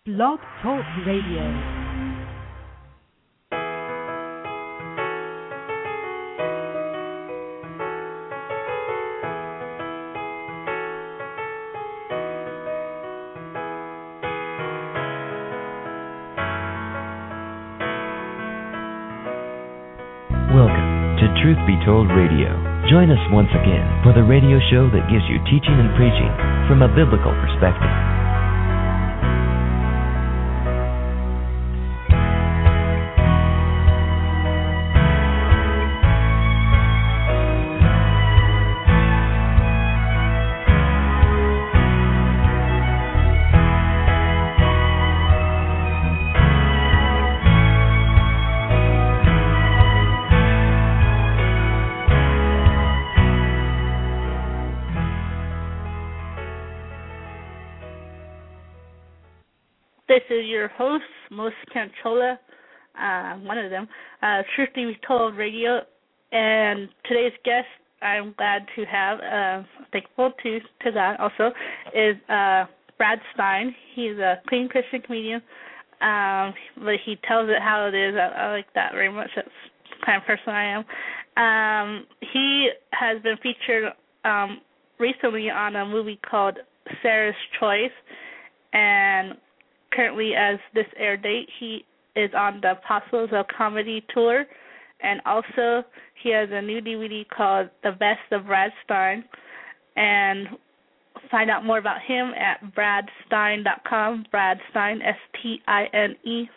Blog Talk Radio. Welcome to Truth Be Told Radio. Join us once again for the radio show that gives you teaching and preaching from a biblical perspective. This is your host, Mos Canchola, one of them, Truth Be Told Radio, and today's guest I'm glad to have, thankful to God also, is Brad Stein. He's a clean Christian comedian, but he tells it how it is. I like that very much. That's the kind of person I am. He has been featured recently on a movie called Sarah's Choice, and currently, as this air date, he is on the Apostles of Comedy tour, and also he has a new DVD called The Best of Brad Stein, and find out more about him at bradstein.com, Brad Stein, S-T-I-N-E,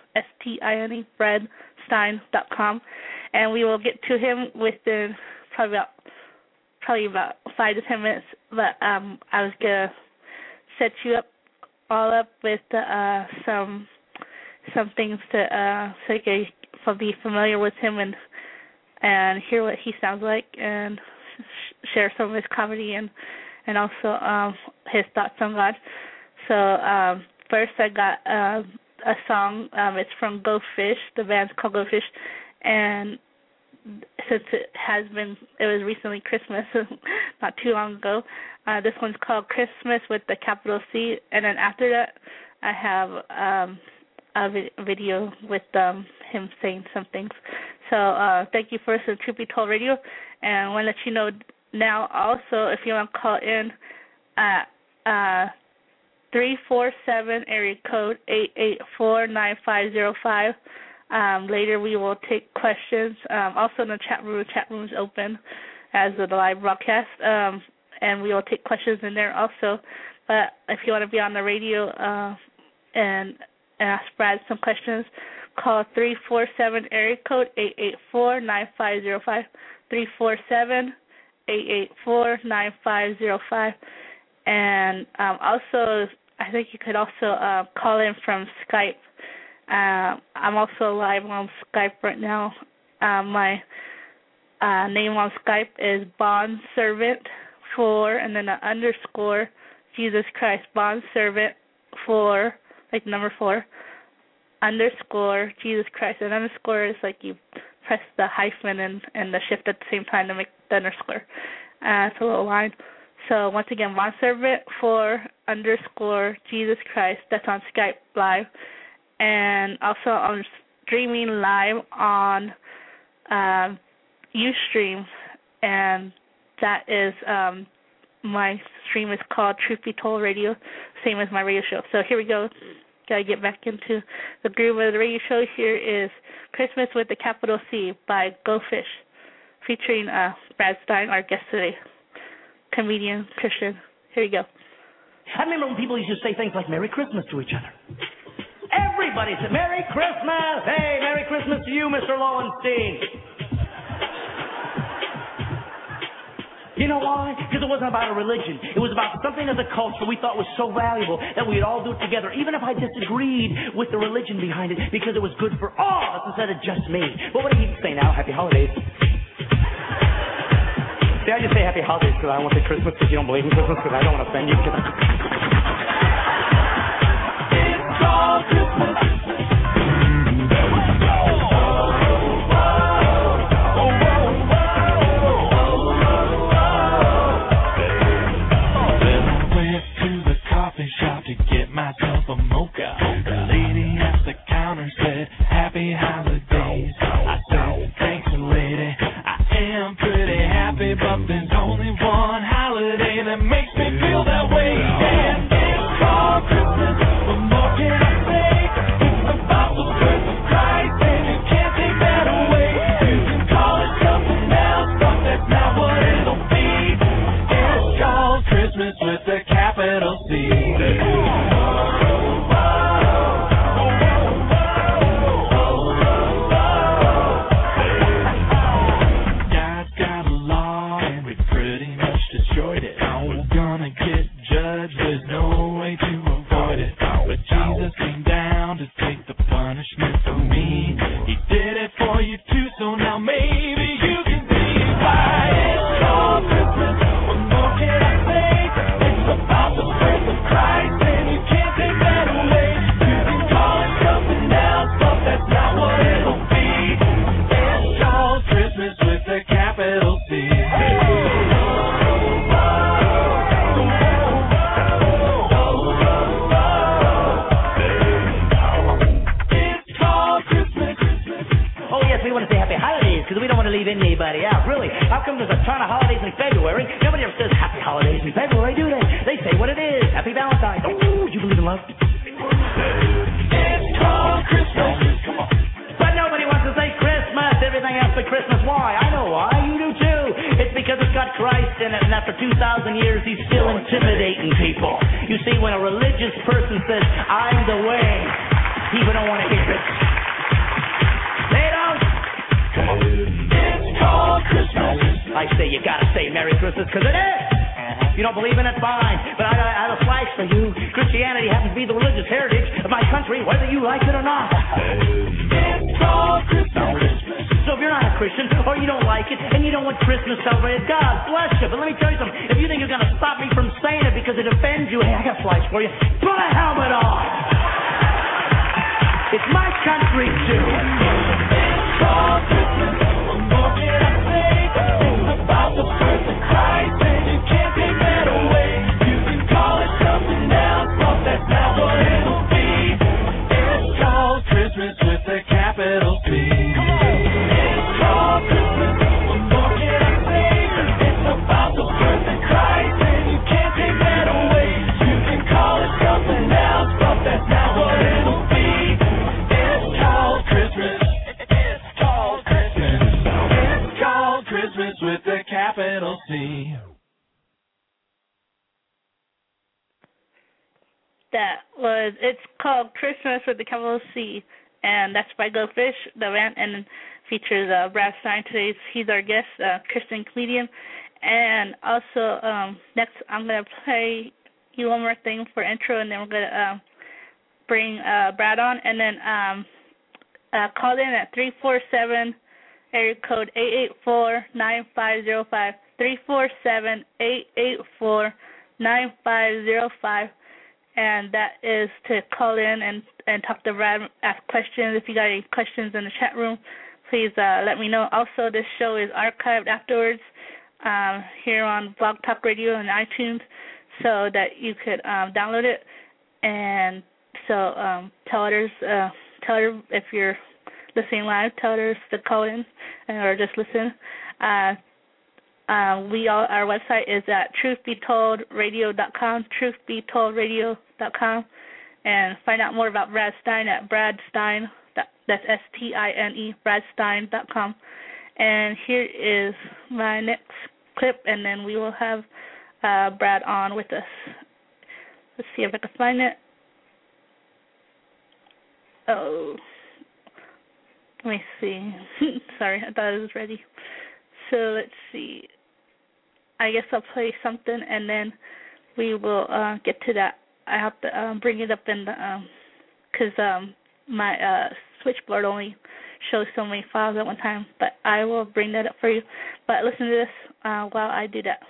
bradstein.com, and we will get to him within probably about 5 to 10 minutes, but I was going to set you up all up with some things to so you can be familiar with him and hear what he sounds like and share some of his comedy and also his thoughts on God. So first I got a song. It's from Go Fish. The band's called Go Fish, and since it was recently Christmas, not too long ago, this one's called Christmas with the capital C, and then after that, I have a video with him saying some things. So thank you first to Truth Be Told Radio, and I want to let you know now also if you want to call in at 347 area code 884-9505. Later we will take questions. Also in the chat room. The chat room is open as the live broadcast, and we will take questions in there also. But if you want to be on the radio and ask Brad some questions, call 347 area code 884-9505, 347-884-9505. And also, I think you could also call in from Skype. I'm also live on Skype right now. My name on Skype is Bondservant4 and then an underscore Jesus Christ. Bondservant4, like number 4, underscore Jesus Christ. And underscore is like you press the hyphen and the shift at the same time to make the underscore. It's a little line. So once again, Bondservant4 underscore Jesus Christ. That's on Skype live. And also I'm streaming live on Ustream, and that is my stream is called Truth Be Told Radio, same as my radio show. So here we go. Gotta get back into the groove of the radio show. Here is Christmas with the capital C by Go Fish, featuring Brad Stein, our guest today, comedian, Christian. Here you go. I remember when people used to say things like Merry Christmas to each other. Everybody said, Merry Christmas! Hey, Merry Christmas to you, Mr. Lowenstein. You know why? Because it wasn't about a religion. It was about something of the culture we thought was so valuable that we'd all do it together, even if I disagreed with the religion behind it, because it was good for all of us instead of just me. But what do you say now? Happy holidays. See, I just say happy holidays because I don't want to say Christmas because you don't believe in Christmas, because I don't want to offend you. It's all Christmas. Shop to get myself a mocha. The lady at the counter said, happy holidays. I said, thanks, lady. I am pretty happy, but there's only one holiday that makes me feel that way. And it's called Christmas. What more can I say? It's about the birth of Christ, and you can't take that away. You can call it something else, but that's not what it'll be. It's called Christmas with a capital C. It's called Christmas with the capital C, and that's by Go Fish, the band, and features Brad Stein. He's our guest, Christian comedian. And also, next I'm going to play you one more thing for intro, and then we're going to bring Brad on, and then call in at 347 area code 884-9505, 347-884-9505. And that is to call in and talk to Brad, ask questions. If you got any questions in the chat room, please let me know. Also, this show is archived afterwards here on Blog Talk Radio and iTunes, so that you could download it. And so tell her if you're listening live, tell her to call in or just listen. Our website is at truthbetoldradio.com, truthbetoldradio.com, and find out more about Brad Stein at Brad Stein, that's STINE, bradstein.com. And here is my next clip, and then we will have Brad on with us. Let's see if I can find it. Oh, let me see. Sorry, I thought it was ready. So let's see. I guess I'll play something, and then we will get to that. I have to bring it up in the because my switchboard only shows so many files at one time. But I will bring that up for you. But listen to this while I do that.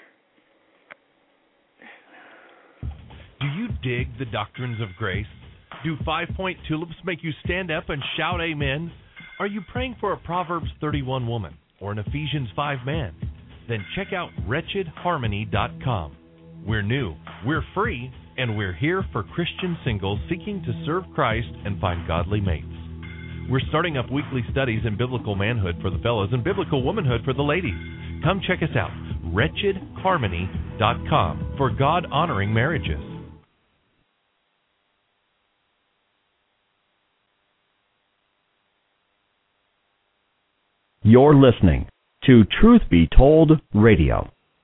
Do you dig the doctrines of grace? Do 5-point tulips make you stand up and shout amen? Are you praying for a Proverbs 31 woman or an Ephesians 5 man? Then check out WretchedHarmony.com. We're new, we're free, and we're here for Christian singles seeking to serve Christ and find godly mates. We're starting up weekly studies in biblical manhood for the fellows and biblical womanhood for the ladies. Come check us out, wretchedharmony.com, for God-honoring marriages. You're listening to Truth Be Told Radio.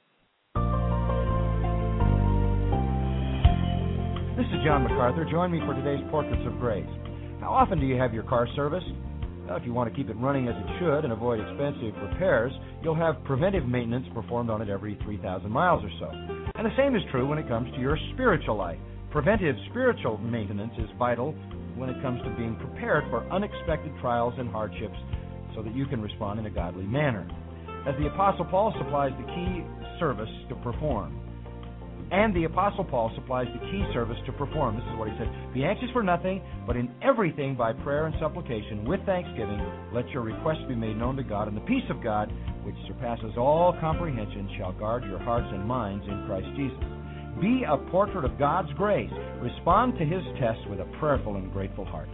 This is John MacArthur. Join me for today's Portraits of Grace. How often do you have your car serviced? Well, if you want to keep it running as it should and avoid expensive repairs, you'll have preventive maintenance performed on it every 3,000 miles or so. And the same is true when it comes to your spiritual life. Preventive spiritual maintenance is vital when it comes to being prepared for unexpected trials and hardships so that you can respond in a godly manner. As the Apostle Paul supplies the key service to perform. And the Apostle Paul supplies the key service to perform. This is what he said. Be anxious for nothing, but in everything by prayer and supplication, with thanksgiving, let your requests be made known to God, and the peace of God, which surpasses all comprehension, shall guard your hearts and minds in Christ Jesus. Be a portrait of God's grace. Respond to His test with a prayerful and grateful heart.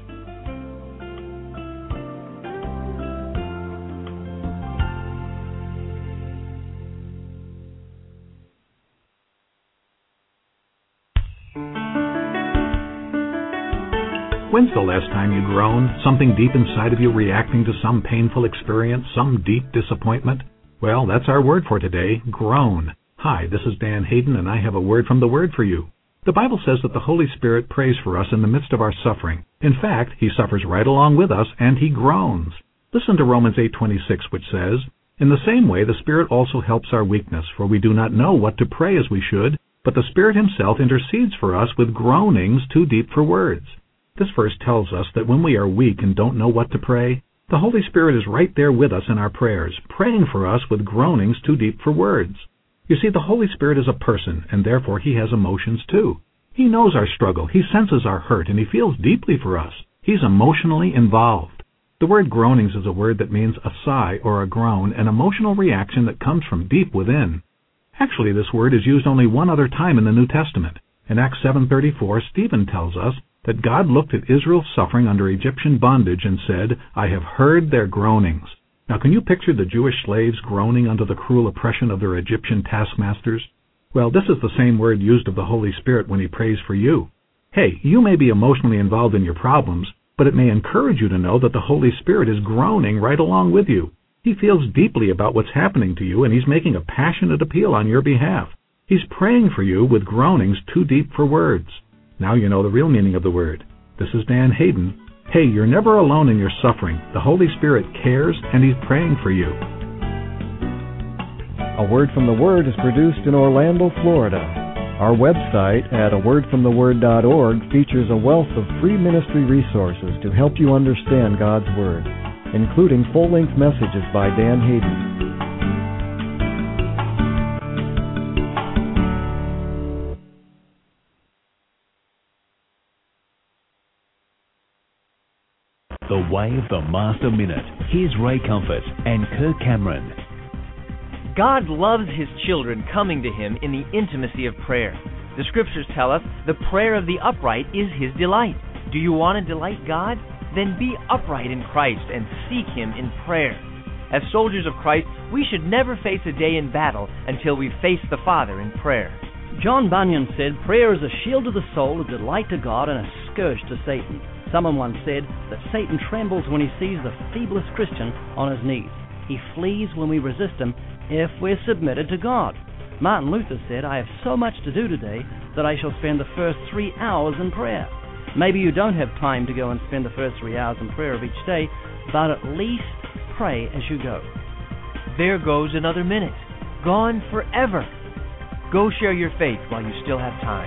When's the last time you groaned? Something deep inside of you reacting to some painful experience, some deep disappointment? Well, that's our word for today, groan. Hi, this is Dan Hayden, and I have a word from the Word for you. The Bible says that the Holy Spirit prays for us in the midst of our suffering. In fact, He suffers right along with us, and He groans. Listen to Romans 8:26, which says, "In the same way the Spirit also helps our weakness, for we do not know what to pray as we should, but the Spirit Himself intercedes for us with groanings too deep for words." This verse tells us that when we are weak and don't know what to pray, the Holy Spirit is right there with us in our prayers, praying for us with groanings too deep for words. You see, the Holy Spirit is a person, and therefore He has emotions too. He knows our struggle, He senses our hurt, and He feels deeply for us. He's emotionally involved. The word groanings is a word that means a sigh or a groan, an emotional reaction that comes from deep within. Actually, this word is used only one other time in the New Testament. In Acts 7:34, Stephen tells us that God looked at Israel's suffering under Egyptian bondage and said, "I have heard their groanings." Now, can you picture the Jewish slaves groaning under the cruel oppression of their Egyptian taskmasters? Well, this is the same word used of the Holy Spirit when He prays for you. Hey, you may be emotionally involved in your problems, but it may encourage you to know that the Holy Spirit is groaning right along with you. He feels deeply about what's happening to you, and He's making a passionate appeal on your behalf. He's praying for you with groanings too deep for words. Now you know the real meaning of the word. This is Dan Hayden. Hey, you're never alone in your suffering. The Holy Spirit cares, and He's praying for you. A Word from the Word is produced in Orlando, Florida. Our website at awordfromtheword.org features a wealth of free ministry resources to help you understand God's Word, including full-length messages by Dan Hayden. The Way of the Master Minute. Here's Ray Comfort and Kirk Cameron. God loves His children coming to Him in the intimacy of prayer. The Scriptures tell us the prayer of the upright is His delight. Do you want to delight God? Then be upright in Christ and seek Him in prayer. As soldiers of Christ, we should never face a day in battle until we face the Father in prayer. John Bunyan said, "Prayer is a shield to the soul, a delight to God, and a scourge to Satan." Someone once said that Satan trembles when he sees the feeblest Christian on his knees. He flees when we resist him if we're submitted to God. Martin Luther said, "I have so much to do today that I shall spend the first 3 hours in prayer." Maybe you don't have time to go and spend the first 3 hours in prayer of each day, but at least pray as you go. There goes another minute. Gone forever. Go share your faith while you still have time.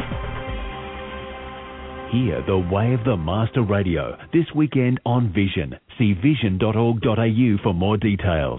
Hear the Way of the Master Radio this weekend on Vision. See vision.org.au for more details.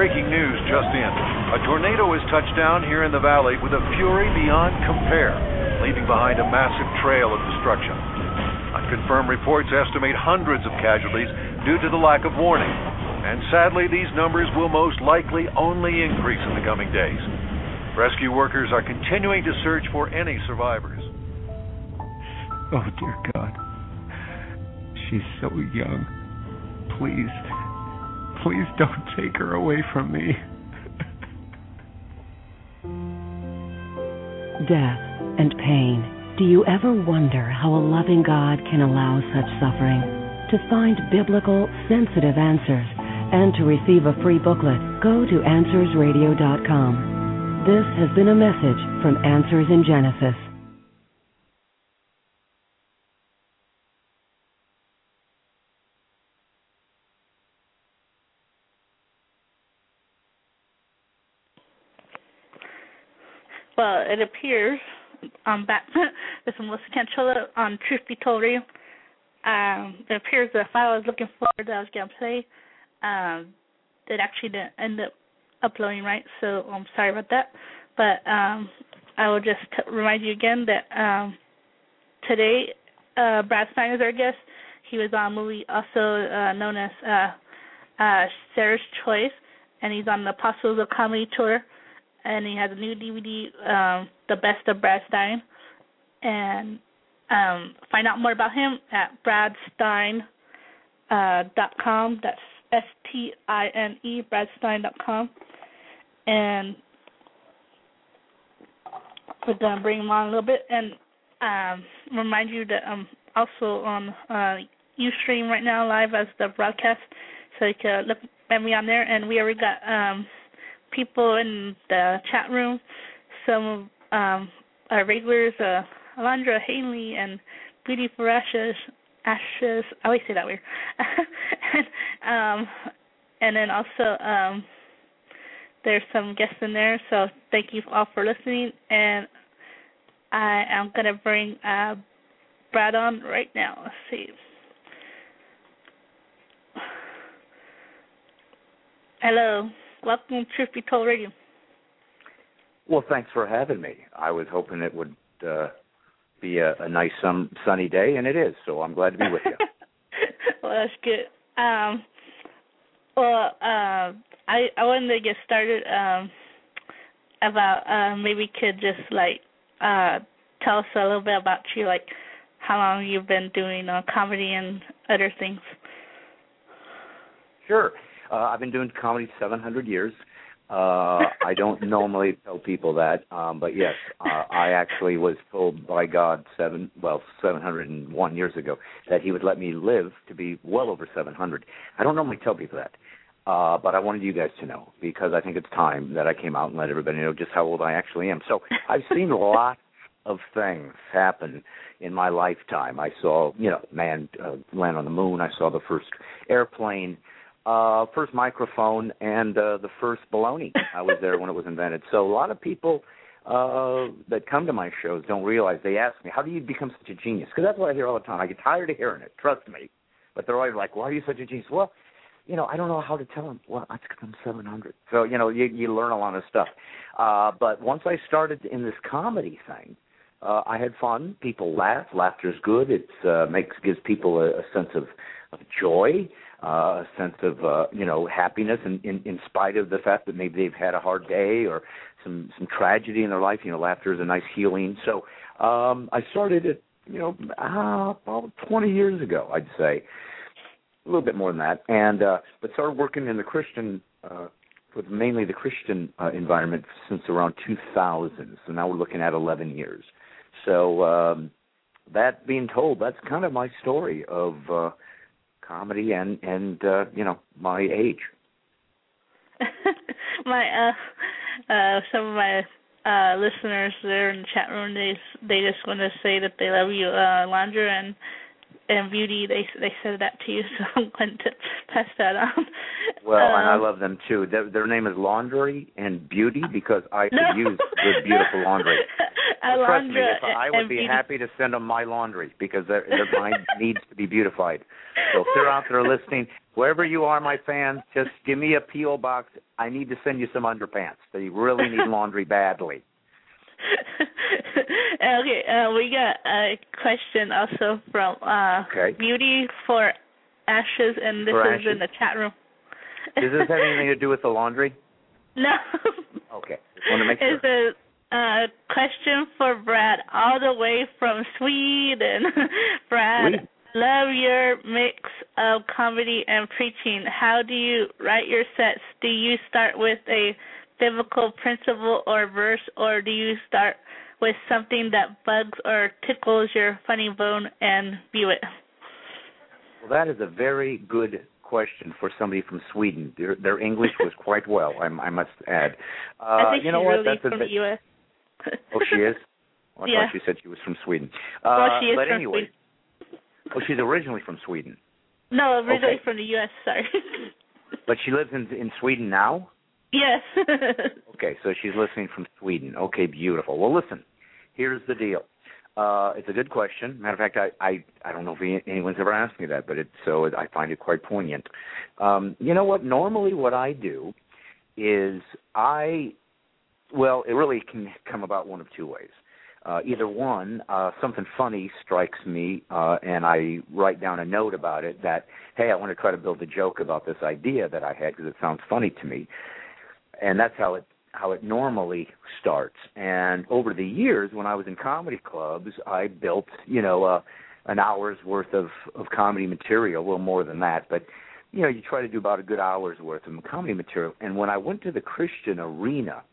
Breaking news just in. A tornado has touched down here in the valley with a fury beyond compare, leaving behind a massive trail of destruction. Unconfirmed reports estimate hundreds of casualties due to the lack of warning. And sadly, these numbers will most likely only increase in the coming days. Rescue workers are continuing to search for any survivors. Oh, dear God. She's so young. Please don't take her away from me. Death and pain. Do you ever wonder how a loving God can allow such suffering? To find biblical, sensitive answers and to receive a free booklet, go to AnswersRadio.com. This has been a message from Answers in Genesis. Well, it appears I'm back with Melissa Cantrella on Truth Be Told Radio. It appears the file I was looking for that I was going to play, it actually didn't end up uploading right, so I'm sorry about that. But I will just remind you again that today Brad Stein is our guest. He was on a movie also known as Sarah's Choice, and he's on the Apostles of Comedy tour. And he has a new DVD, The Best of Brad Stein. And find out more about him at bradstein.com. That's STINE, bradstein.com. And we're going to bring him on a little bit. And remind you that I'm also on Ustream right now, live as the broadcast. So you can look at me on there. And we already got people in the chat room, some of our regulars, Alondra Haley and Beauty for Ashes, I always say that weird. And then also there's some guests in there, so thank you all for listening, and I am going to bring Brad on right now. Let's see. Hello. Welcome to Truth Be Told Radio. Well, thanks for having me. I was hoping it would be a nice sunny day, and it is, so I'm glad to be with you. Well, that's good. I wanted to get started about maybe you could just, tell us a little bit about you, how long you've been doing comedy and other things. Sure. I've been doing comedy 700 years. I don't normally tell people that, but yes, I actually was told by God 701 years ago that he would let me live to be well over 700. I don't normally tell people that, but I wanted you guys to know because I think it's time that I came out and let everybody know just how old I actually am. So I've seen lots of things happen in my lifetime. I saw, man land on the moon. I saw the first airplane. First microphone and the first baloney. I was there when it was invented. So a lot of people that come to my shows don't realize. They ask me, how do you become such a genius? Because that's what I hear all the time. I get tired of hearing it, trust me. But they're always like, why are you such a genius? Well, I don't know how to tell them. Well, that's because I'm 700. So, you learn a lot of stuff. But once I started in this comedy thing, I had fun. People laugh. Laughter's good. It gives people a sense of joy. A sense of, happiness in spite of the fact that maybe they've had a hard day or some tragedy in their life. Laughter is a nice healing. So I started it, about 20 years ago, I'd say, a little bit more than that, and but started working in the Christian, with mainly the Christian environment since around 2000. So now we're looking at 11 years. So that being told, that's kind of my story of comedy and my age. Some of my listeners there in the chat room, they just want to say that they love you, Alondra and Beauty. They said that to you, so I'm going to pass that on. Well, and I love them too. Their name is Laundry and Beauty because I could use good, beautiful laundry. Trust me, Alondra I would be happy to send them my laundry because their mind needs to be beautified. So if they're out there listening, wherever you are, my fans, just give me a P.O. box. I need to send you some underpants. They really need laundry badly. Okay, we got a question also from Beauty for Ashes, and this is in the chat room. Does this have anything to do with the laundry? No. Okay, just want to make sure. It's a question for Brad, all the way from Sweden. Brad, love your mix of comedy and preaching. How do you write your sets? Do you start with a biblical principle or verse, or do you start with something that bugs or tickles your funny bone and view it? Well, that is a very good question for somebody from Sweden. Their English was quite well, I must add. I think you know she's what? really from the U.S. Oh, she is? Well, I yeah. thought she said she was from Sweden. Well, she is but from anyway, Sweden. Well, she's originally from Sweden. No, originally from the U.S., sorry. But she lives in Sweden now? Yes. Okay, so she's listening from Sweden. Okay, beautiful. Well, listen, here's the deal. It's a good question. Matter of fact, I don't know if anyone's ever asked me that, but I find it quite poignant. You know what? Normally what I do is it really can come about one of two ways. Either one, something funny strikes me, and I write down a note about it that, hey, I want to try to build a joke about this idea that I had because it sounds funny to me. And that's how it normally starts. And over the years, when I was in comedy clubs, I built, an hour's worth of comedy material, a little more than that. But, you try to do about a good hour's worth of comedy material. And when I went to the Christian arena,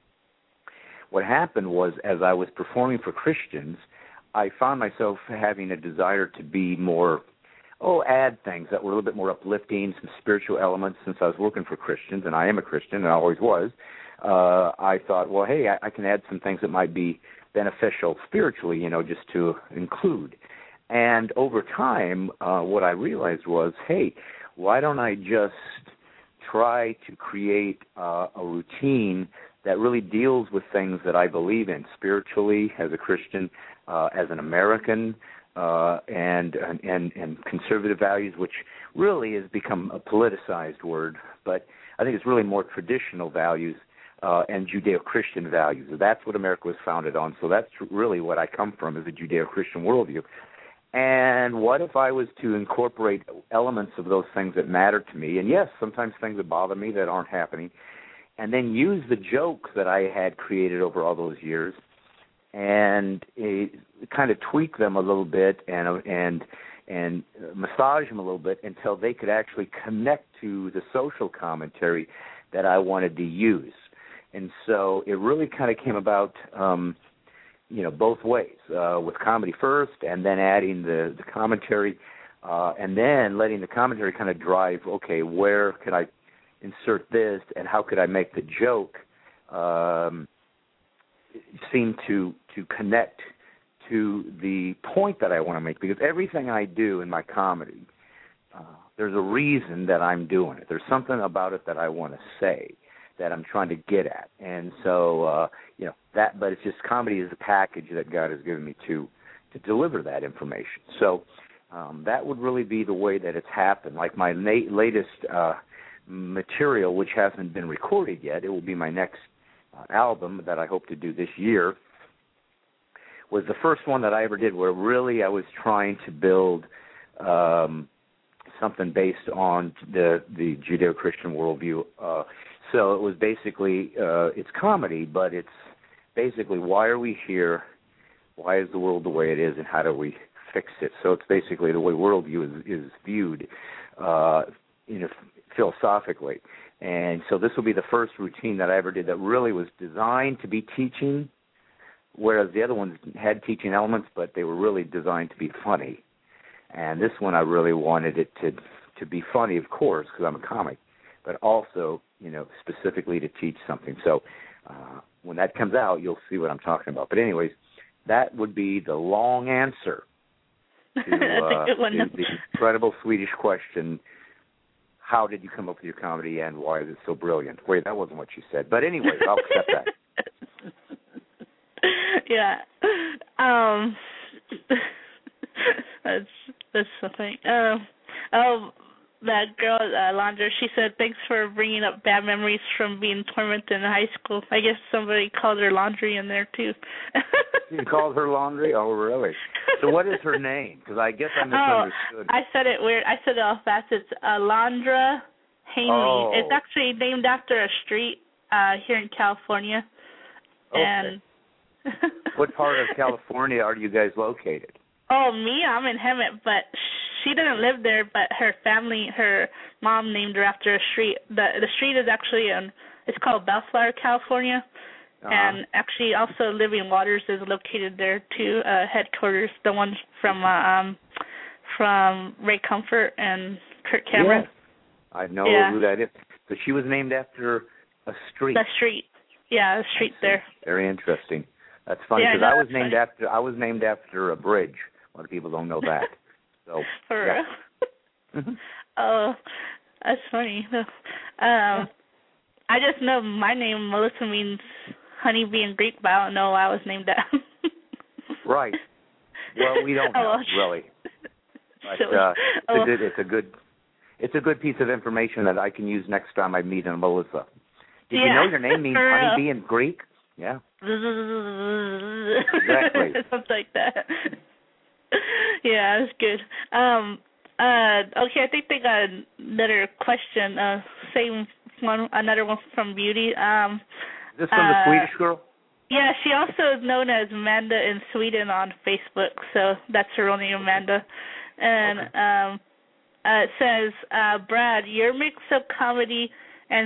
what happened was, as I was performing for Christians, I found myself having a desire to be more, add things that were a little bit more uplifting, some spiritual elements. Since I was working for Christians, and I am a Christian, and I always was, I thought, well, hey, I can add some things that might be beneficial spiritually, just to include. And over time, what I realized was, hey, why don't I just try to create a routine that really deals with things that I believe in spiritually as a Christian, as an American, and conservative values, which really has become a politicized word, but I think it's really more traditional values and Judeo-Christian values. That's what America was founded on, so that's really what I come from, is a Judeo-Christian worldview. And what if I was to incorporate elements of those things that matter to me, and yes, sometimes things that bother me that aren't happening, and then use the jokes that I had created over all those years and kind of tweak them a little bit and massage them a little bit until they could actually connect to the social commentary that I wanted to use. And so it really kind of came about, both ways, with comedy first and then adding the commentary and then letting the commentary kind of drive, okay, where could I insert this and how could I make the joke seem to connect to the point that I want to make, because everything I do in my comedy, there's a reason that I'm doing it. There's something about it that I want to say, that I'm trying to get at. And so, but it's just comedy is a package that God has given me to deliver that information. So that would really be the way that it's happened. Like my latest material, which hasn't been recorded yet, it will be my next album that I hope to do this year, was the first one that I ever did where really I was trying to build something based on the Judeo-Christian worldview. So it was basically, it's comedy, but it's basically, why are we here? Why is the world the way it is, and how do we fix it? So it's basically the way worldview is viewed philosophically. And so this will be the first routine that I ever did that really was designed to be teaching, whereas the other ones had teaching elements, but they were really designed to be funny. And this one I really wanted it to be funny, of course, because I'm a comic, but also, specifically to teach something. So when that comes out, you'll see what I'm talking about. But anyways, that would be the long answer to the incredible Swedish question, how did you come up with your comedy and why is it so brilliant? Wait, that wasn't what you said. But anyways, I'll accept that. Yeah. That's something. That girl, Landra, she said, thanks for bringing up bad memories from being tormented in high school. I guess somebody called her Laundry in there, too. You called her Laundry? Oh, really? So what is her name? Because I guess I misunderstood. I said it weird. I said it all fast. It's Landra Haney. Oh. It's actually named after a street here in California. Okay. And What part of California are you guys located? Oh, me? I'm in Hemet, but she didn't live there, but her family, her mom named her after a street. The street is actually it's called Bellflower, California. And actually also Living Waters is located there too, headquarters, the ones from Ray Comfort and Kirk Cameron. Yes. I know who that is. So she was named after a street. The street. Yeah, a street there. Very interesting. That's funny because I was named after a bridge. A lot of people don't know that. So For real? Oh, that's funny. I just know my name, Melissa, means honeybee in Greek, but I don't know why I was named that. Right. Well, we don't know, really. But it's a good piece of information that I can use next time I meet a Melissa. Did you know your name means honeybee in Greek? Yeah. Exactly. Something like that. Yeah, that's good. Okay, I think they got another question. Same one, another one from Beauty. Is this from the Swedish girl? Yeah, she also is known as Amanda in Sweden on Facebook, so that's her real name, Amanda. And it says, Brad, your mix of comedy and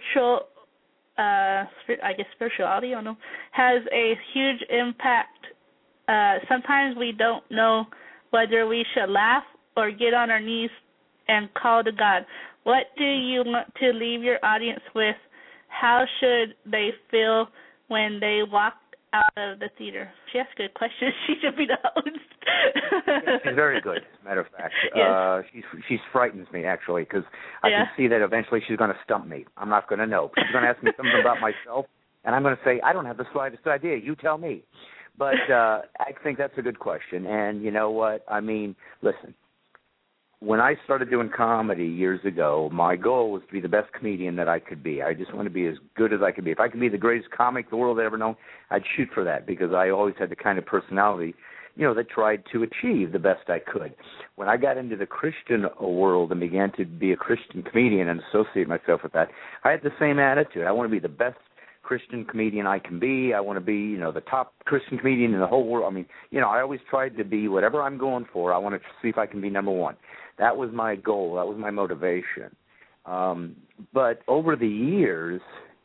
spirituality, I don't know, has a huge impact. Sometimes we don't know whether we should laugh or get on our knees and call to God. What do you want to leave your audience with? How should they feel when they walk out of the theater? She asked good questions. She should be the host. She's very good, as a matter of fact. Yes. She frightens me, actually, because I can see that eventually she's going to stump me. I'm not going to know. She's going to ask me something about myself, and I'm going to say, I don't have the slightest idea. You tell me. But I think that's a good question. And you know what? I mean, listen, when I started doing comedy years ago, my goal was to be the best comedian that I could be. I just want to be as good as I could be. If I could be the greatest comic the world had ever known, I'd shoot for that because I always had the kind of personality, that tried to achieve the best I could. When I got into the Christian world and began to be a Christian comedian and associate myself with that, I had the same attitude. I want to be the best Christian comedian I can be. I want to be, the top Christian comedian in the whole world. I mean, I always tried to be whatever I'm going for. I want to see if I can be number one. That was my goal. That was my motivation. But over the years,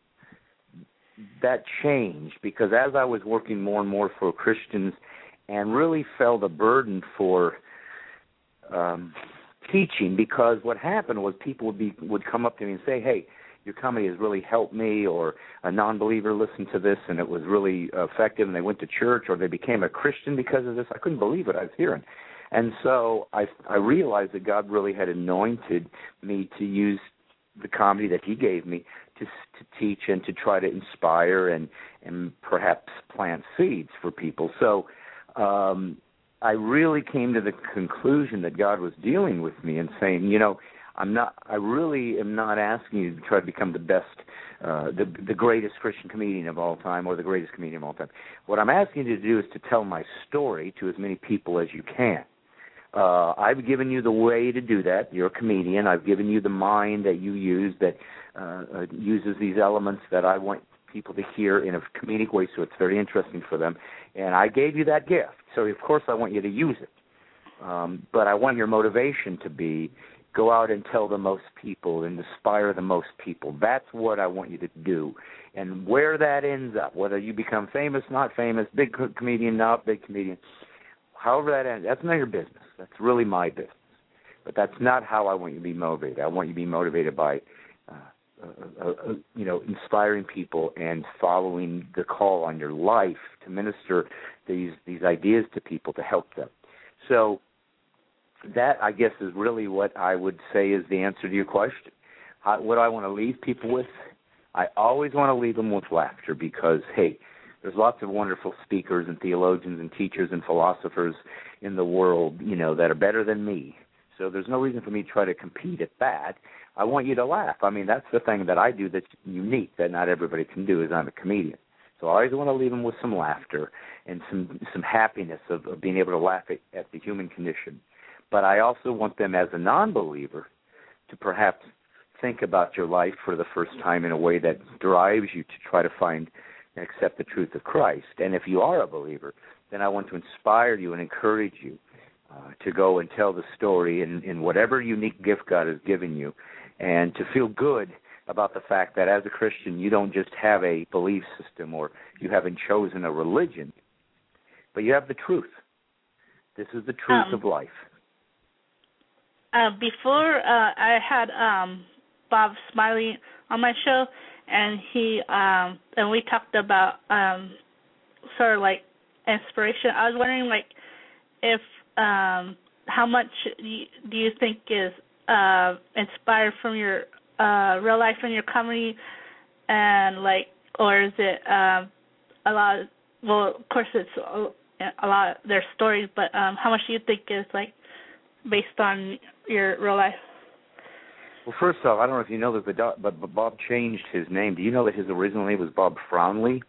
that changed because as I was working more and more for Christians and really felt a burden for teaching, because what happened was people would come up to me and say, hey, your comedy has really helped me, or a non-believer listened to this and it was really effective and they went to church or they became a Christian because of this. I couldn't believe what I was hearing. And so I realized that God really had anointed me to use the comedy that he gave me to teach and to try to inspire and perhaps plant seeds for people. So I really came to the conclusion that God was dealing with me and saying, I really am not asking you to try to become the best, the greatest Christian comedian of all time or the greatest comedian of all time. What I'm asking you to do is to tell my story to as many people as you can. I've given you the way to do that. You're a comedian. I've given you the mind that you use that uses these elements that I want people to hear in a comedic way so it's very interesting for them. And I gave you that gift. So, of course, I want you to use it. But I want your motivation to be go out and tell the most people and inspire the most people. That's what I want you to do. And where that ends up, whether you become famous, not famous, big comedian, not big comedian, however that ends, that's not your business. That's really my business. But that's not how I want you to be motivated. I want you to be motivated by, inspiring people and following the call on your life to minister these ideas to people to help them. So that, I guess, is really what I would say is the answer to your question. What I want to leave people with, I always want to leave them with laughter because, hey, There's lots of wonderful speakers and theologians and teachers and philosophers in the world, that are better than me. So there's no reason for me to try to compete at that. I want you to laugh. I mean, that's the thing that I do that's unique that not everybody can do, is I'm a comedian. So I always want to leave them with some laughter and some happiness of being able to laugh at the human condition. But I also want them, as a non-believer, to perhaps think about your life for the first time in a way that drives you to try to find and accept the truth of Christ. And if you are a believer, then I want to inspire you and encourage you to go and tell the story in whatever unique gift God has given you, and to feel good about the fact that as a Christian, you don't just have a belief system or you haven't chosen a religion, but you have the truth. This is the truth of life. Before I had Bob Smiley on my show, and and we talked about sort of like inspiration. I was wondering, like, if how much do you think is inspired from your real life in your comedy, and like, or is it a lot? Well, of course, it's a lot of their stories, but how much do you think is like based on your real life? Well, first off, I don't know if you know this, but Bob changed his name. Do you know that his original name was Bob Frownley?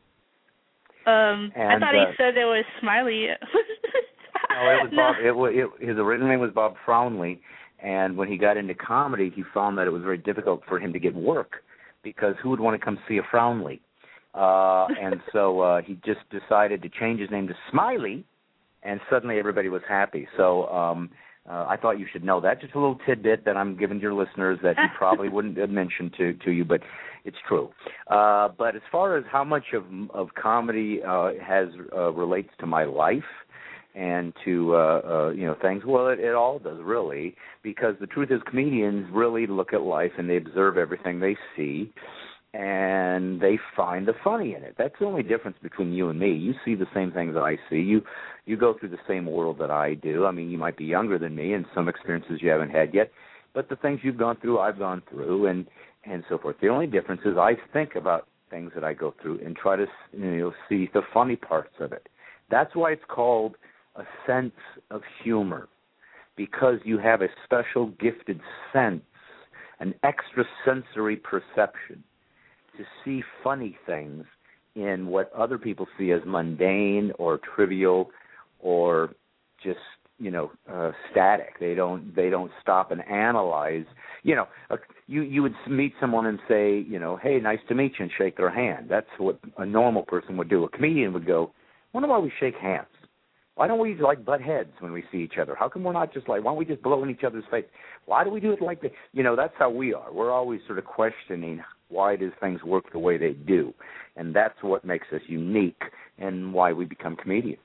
I thought he said it was Smiley. No, it was Bob. His original name was Bob Frownley, and when he got into comedy, he found that it was very difficult for him to get work, because who would want to come see a Frownley? And so he just decided to change his name to Smiley, and suddenly everybody was happy. So I thought you should know that. Just a little tidbit that I'm giving to your listeners that he probably wouldn't have mentioned to you, but it's true. But as far as how much of comedy relates to my life and to things, well, it all does, really, because the truth is comedians really look at life and they observe everything they see, and they find the funny in it. That's the only difference between you and me. You see the same things that I see. You go through the same world that I do. I mean, you might be younger than me, and some experiences you haven't had yet, but the things you've gone through, I've gone through, and so forth. The only difference is I think about things that I go through and try to see the funny parts of it. That's why it's called a sense of humor, because you have a special gifted sense, an extrasensory perception, to see funny things in what other people see as mundane or trivial or just static. They don't stop and analyze. You would meet someone and say, hey, nice to meet you, and shake their hand. That's what a normal person would do. A comedian would go, wonder why we shake hands. Why don't we butt heads when we see each other? How come we're not just why don't we just blow in each other's face? Why do we do it like that? That's how we are. We're always sort of questioning why does things work the way they do, and that's what makes us unique and why we become comedians.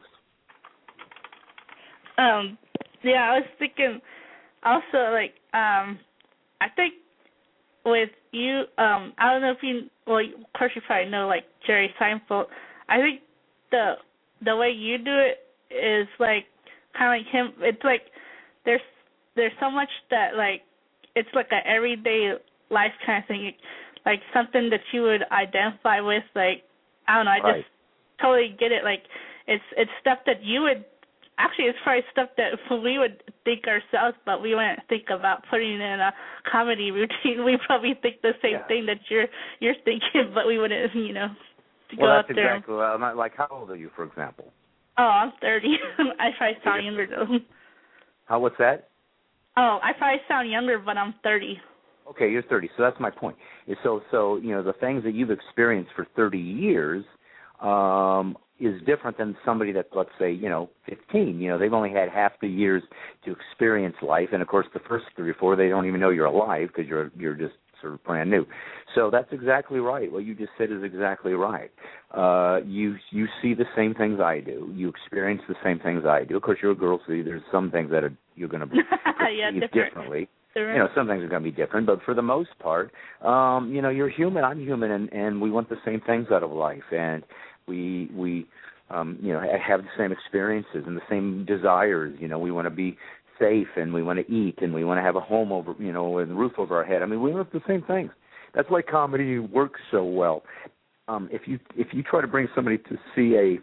I was thinking also, I think with you, I don't know if you, well, of course you probably know, Jerry Seinfeld. I think the way you do it is kind of like him. It's there's so much that it's like an everyday life kind of thing, like something that you would identify with. I don't know. I just totally get it. It's stuff that you would. Actually, it's probably stuff that we would think ourselves, but we wouldn't think about putting in a comedy routine. We probably think the same thing that you're thinking, but we wouldn't, go out there. Exactly. How old are you, for example? Oh, I'm 30. I probably sound younger, though. What's that? Oh, I probably sound younger, but I'm 30. Okay, you're 30, so that's my point. So the things that you've experienced for 30 years is different than somebody that's, let's say, 15. They've only had half the years to experience life, and of course the first 3 or 4 they don't even know you're alive because you're just sort of brand new. So that's exactly right. What you just said is exactly right. You see the same things I do. You experience the same things I do. Of course, you're a girl, so there's some things that you're going to perceive differently. Some things are going to be different, but for the most part, you're human. I'm human, and we want the same things out of life, and we have the same experiences and the same desires. We want to be safe, and we want to eat, and we want to have a home over, and a roof over our head. I mean, we want the same things. That's why comedy works so well. if you try to bring somebody to see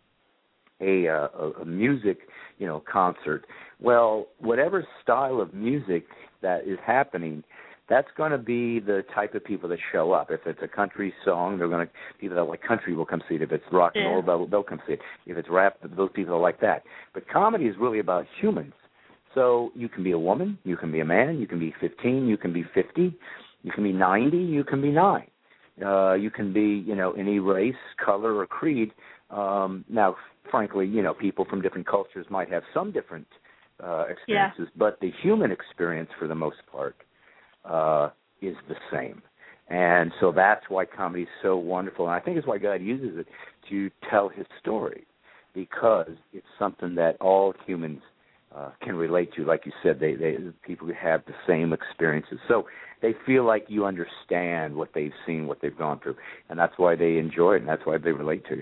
a music, concert, well, whatever style of music that is happening, that's going to be the type of people that show up. If it's a country song, people that like country will come see it. If it's rock and roll, they'll come see it. If it's rap, those people are like that. But comedy is really about humans. So you can be a woman, you can be a man, you can be 15, you can be 50, you can be 90, you can be 9. You can be, any race, color, or creed. Now, frankly, people from different cultures might have some different experiences, but the human experience, for the most part, is the same. And so that's why comedy is so wonderful. And I think it's why God uses it to tell his story, because it's something that all humans can relate to. Like you said, people have the same experiences. So they feel like you understand what they've seen, what they've gone through. And that's why they enjoy it, and that's why they relate to you.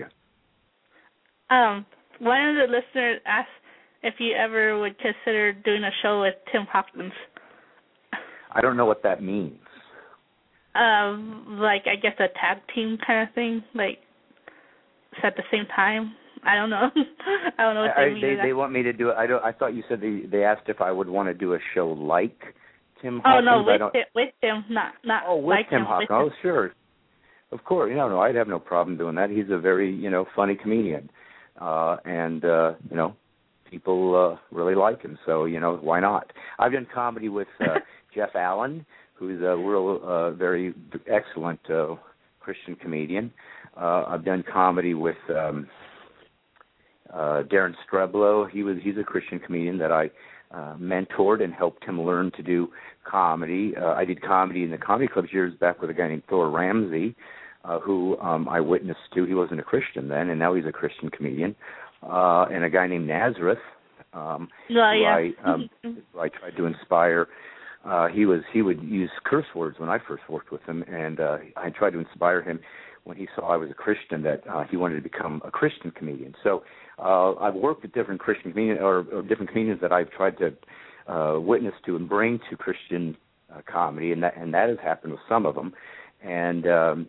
One of the listeners asked if you ever would consider doing a show with Tim Hawkins. I don't know what that means. Like, I guess a tag team kind of thing, like, it's at the same time. I don't know. I don't know what they mean. They want me to do it. I thought you said they asked if I would want to do a show like Tim Hawkins. Oh, no, with Tim, not with like Tim him. Hawkins. Oh, sure. Of course. No, I'd have no problem doing that. He's a very, funny comedian. And people really like him. So, why not? I've done comedy with Jeff Allen, who's a real, very excellent Christian comedian. I've done comedy with Darren Streblow. He's a Christian comedian that I mentored and helped him learn to do comedy. I did comedy in the comedy clubs years back with a guy named Thor Ramsey, who I witnessed to. He wasn't a Christian then, and now he's a Christian comedian. And a guy named Nazareth, who I tried to inspire. He would use curse words when I first worked with him, and I tried to inspire him when he saw I was a Christian that he wanted to become a Christian comedian. So I've worked with different Christian comedians or different comedians that I've tried to witness to and bring to Christian comedy, and that has happened with some of them. And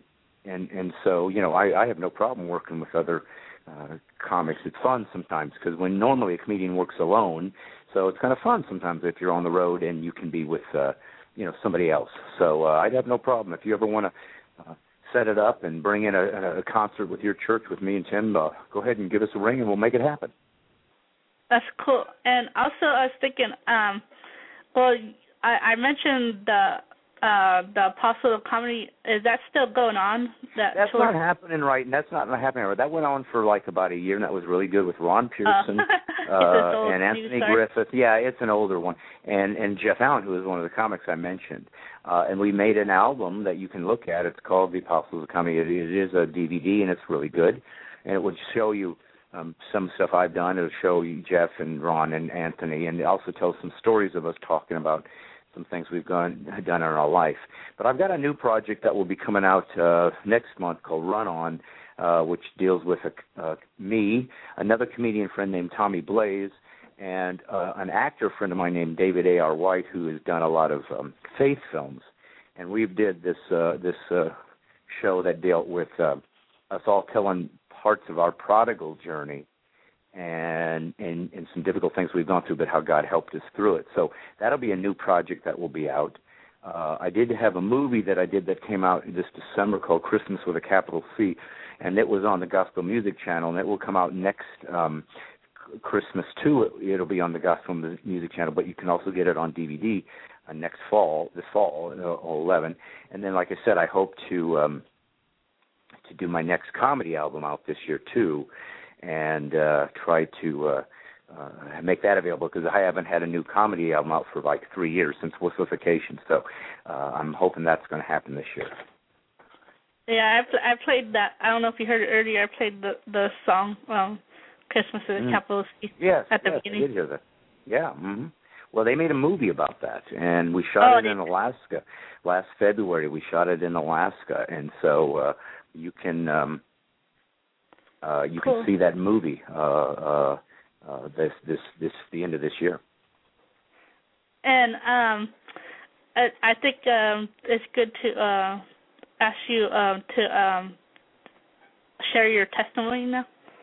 so I have no problem working with other comics. It's fun sometimes because when normally a comedian works alone, so it's kind of fun sometimes if you're on the road and you can be with somebody else. So I'd have no problem if you ever want to set it up and bring in a concert with your church with me and Tim. Go ahead and give us a ring and we'll make it happen. That's cool. And also I was thinking, I mentioned the Apostle of Comedy. Is that still going on? That's not happening right. That's not happening right. That went on for like about a year, and that was really good with Ron Pearson and Anthony Griffith. Yeah, it's an older one. And Jeff Allen, who is one of the comics I mentioned. And we made an album that you can look at. It's called The Apostles of Comedy. It is a DVD, and it's really good. And it would show you some stuff I've done. It would show you Jeff and Ron and Anthony, and it also tells some stories of us talking about some things we've done in our life. But I've got a new project that will be coming out next month called Run On, which deals with me, another comedian friend named Tommy Blaze, and an actor friend of mine named David A.R. White, who has done a lot of faith films. And we did this show that dealt with us all telling parts of our prodigal journey and some difficult things we've gone through, but how God helped us through it. So that'll be a new project that will be out. I did have a movie that I did that came out this December called Christmas with a capital C, and it was on the Gospel Music Channel, and it will come out next Christmas too. It'll be on the Gospel Music Channel, but you can also get it on DVD this fall, 11. And then, like I said, I hope to do my next comedy album out this year too, and try to make that available, because I haven't had a new comedy album out for like 3 years since Wussification. So I'm hoping that's going to happen this year. Yeah, I played that. I don't know if you heard it earlier. I played the song Christmas with a capital C at the beginning. I did hear that. Yeah. Mm-hmm. Well, they made a movie about that, and we shot it in Alaska last February. We shot it in Alaska, and so you can can see that movie the end of this year. And I think it's good to ask you to share your testimony now?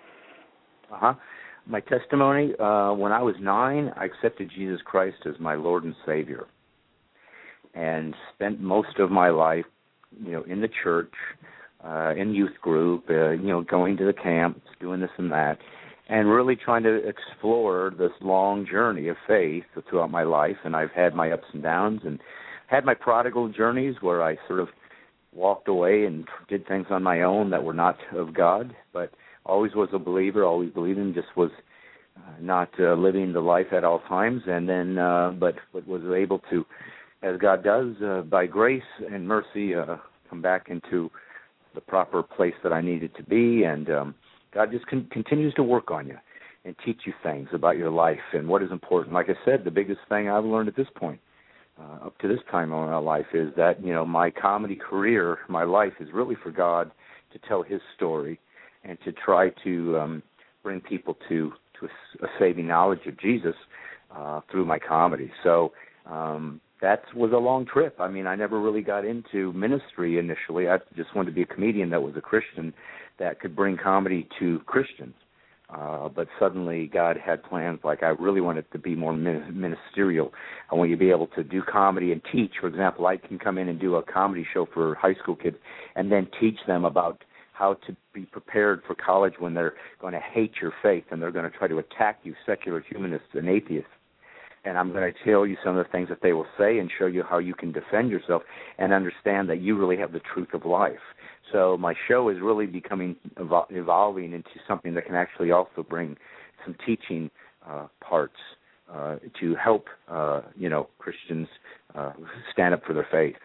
My testimony, when I was 9, I accepted Jesus Christ as my Lord and Savior, and spent most of my life, in the church, in youth group, going to the camps, doing this and that, and really trying to explore this long journey of faith throughout my life. And I've had my ups and downs, and had my prodigal journeys where I sort of walked away and did things on my own that were not of God, but always was a believer, always believed in, just was not living the life at all times, and then but was able to, as God does, by grace and mercy, come back into the proper place that I needed to be. And God just continues to work on you and teach you things about your life and what is important. Like I said, the biggest thing I've learned at this point, up to this time in my life, is that, my comedy career, my life is really for God to tell His story and to try to bring people to a saving knowledge of Jesus through my comedy. So that was a long trip. I mean, I never really got into ministry initially. I just wanted to be a comedian that was a Christian that could bring comedy to Christians. But suddenly God had plans, like I really wanted to be more ministerial. I want you to be able to do comedy and teach. For example, I can come in and do a comedy show for high school kids and then teach them about how to be prepared for college when they're going to hate your faith and they're going to try to attack you, secular humanists and atheists. And I'm going to tell you some of the things that they will say and show you how you can defend yourself and understand that you really have the truth of life. So my show is really evolving into something that can actually also bring some teaching parts to help, Christians stand up for their faith.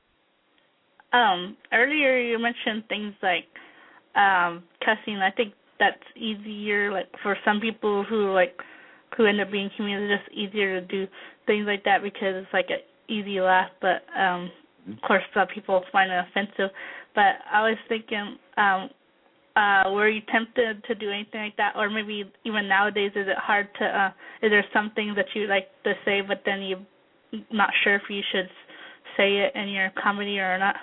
Earlier you mentioned things like cussing. I think that's easier, like for some people who end up being comedians. It's just easier to do things like that because it's like an easy laugh. But of course, some people find it offensive. But I was thinking, were you tempted to do anything like that, or maybe even nowadays, is it hard to? Is there some things that you like to say, but then you're not sure if you should say it in your comedy or not?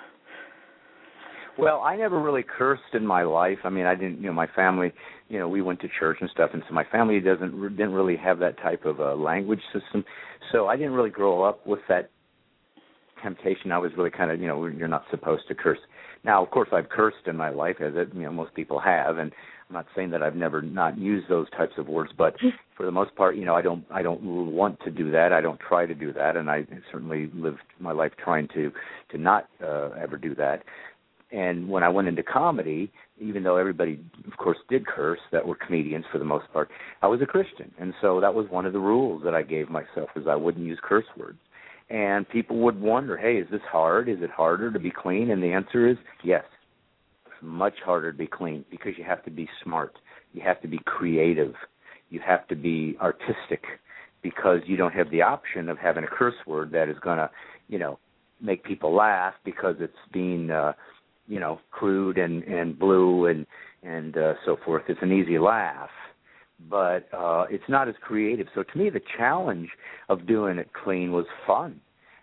Well, I never really cursed in my life. I mean, I didn't. My family, we went to church and stuff, and so my family didn't really have that type of a language system. So I didn't really grow up with that temptation. I was really kind of, you're not supposed to curse. Now, of course, I've cursed in my life, as most people have, and I'm not saying that I've never not used those types of words, but for the most part, I don't want to do that. I don't try to do that, and I certainly lived my life trying to not ever do that. And when I went into comedy, even though everybody, of course, did curse that were comedians for the most part, I was a Christian. And so that was one of the rules that I gave myself, is I wouldn't use curse words. And people would wonder, hey, is this hard? Is it harder to be clean? And the answer is yes. It's much harder to be clean because you have to be smart. You have to be creative. You have to be artistic because you don't have the option of having a curse word that is going to, make people laugh because it's being crude and blue and so forth. It's an easy laugh, but it's not as creative. So to me, the challenge of doing it clean was fun.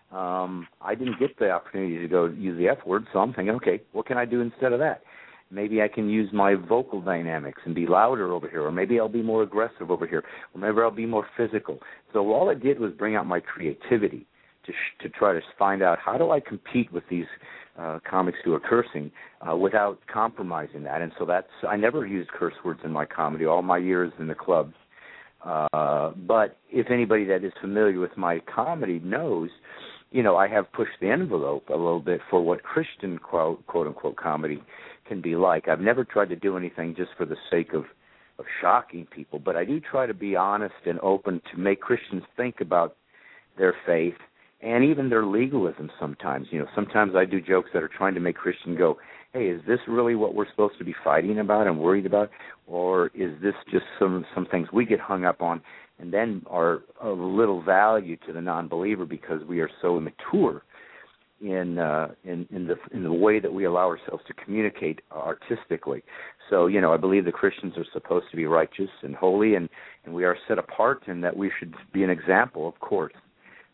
I didn't get the opportunity to go use the F word, so I'm thinking, okay, what can I do instead of that? Maybe I can use my vocal dynamics and be louder over here, or maybe I'll be more aggressive over here, or maybe I'll be more physical. So all it did was bring out my creativity to try to find out, how do I compete with these comics who are cursing without compromising that. And so I never used curse words in my comedy all my years in the clubs. But if anybody that is familiar with my comedy knows, I have pushed the envelope a little bit for what Christian quote-unquote comedy can be like. I've never tried to do anything just for the sake of shocking people, but I do try to be honest and open to make Christians think about their faith and even their legalism sometimes. Sometimes I do jokes that are trying to make Christians go, hey, is this really what we're supposed to be fighting about and worried about? Or is this just some things we get hung up on and then are of little value to the non-believer because we are so immature in the way that we allow ourselves to communicate artistically. So, I believe the Christians are supposed to be righteous and holy, and we are set apart, and that we should be an example, of course,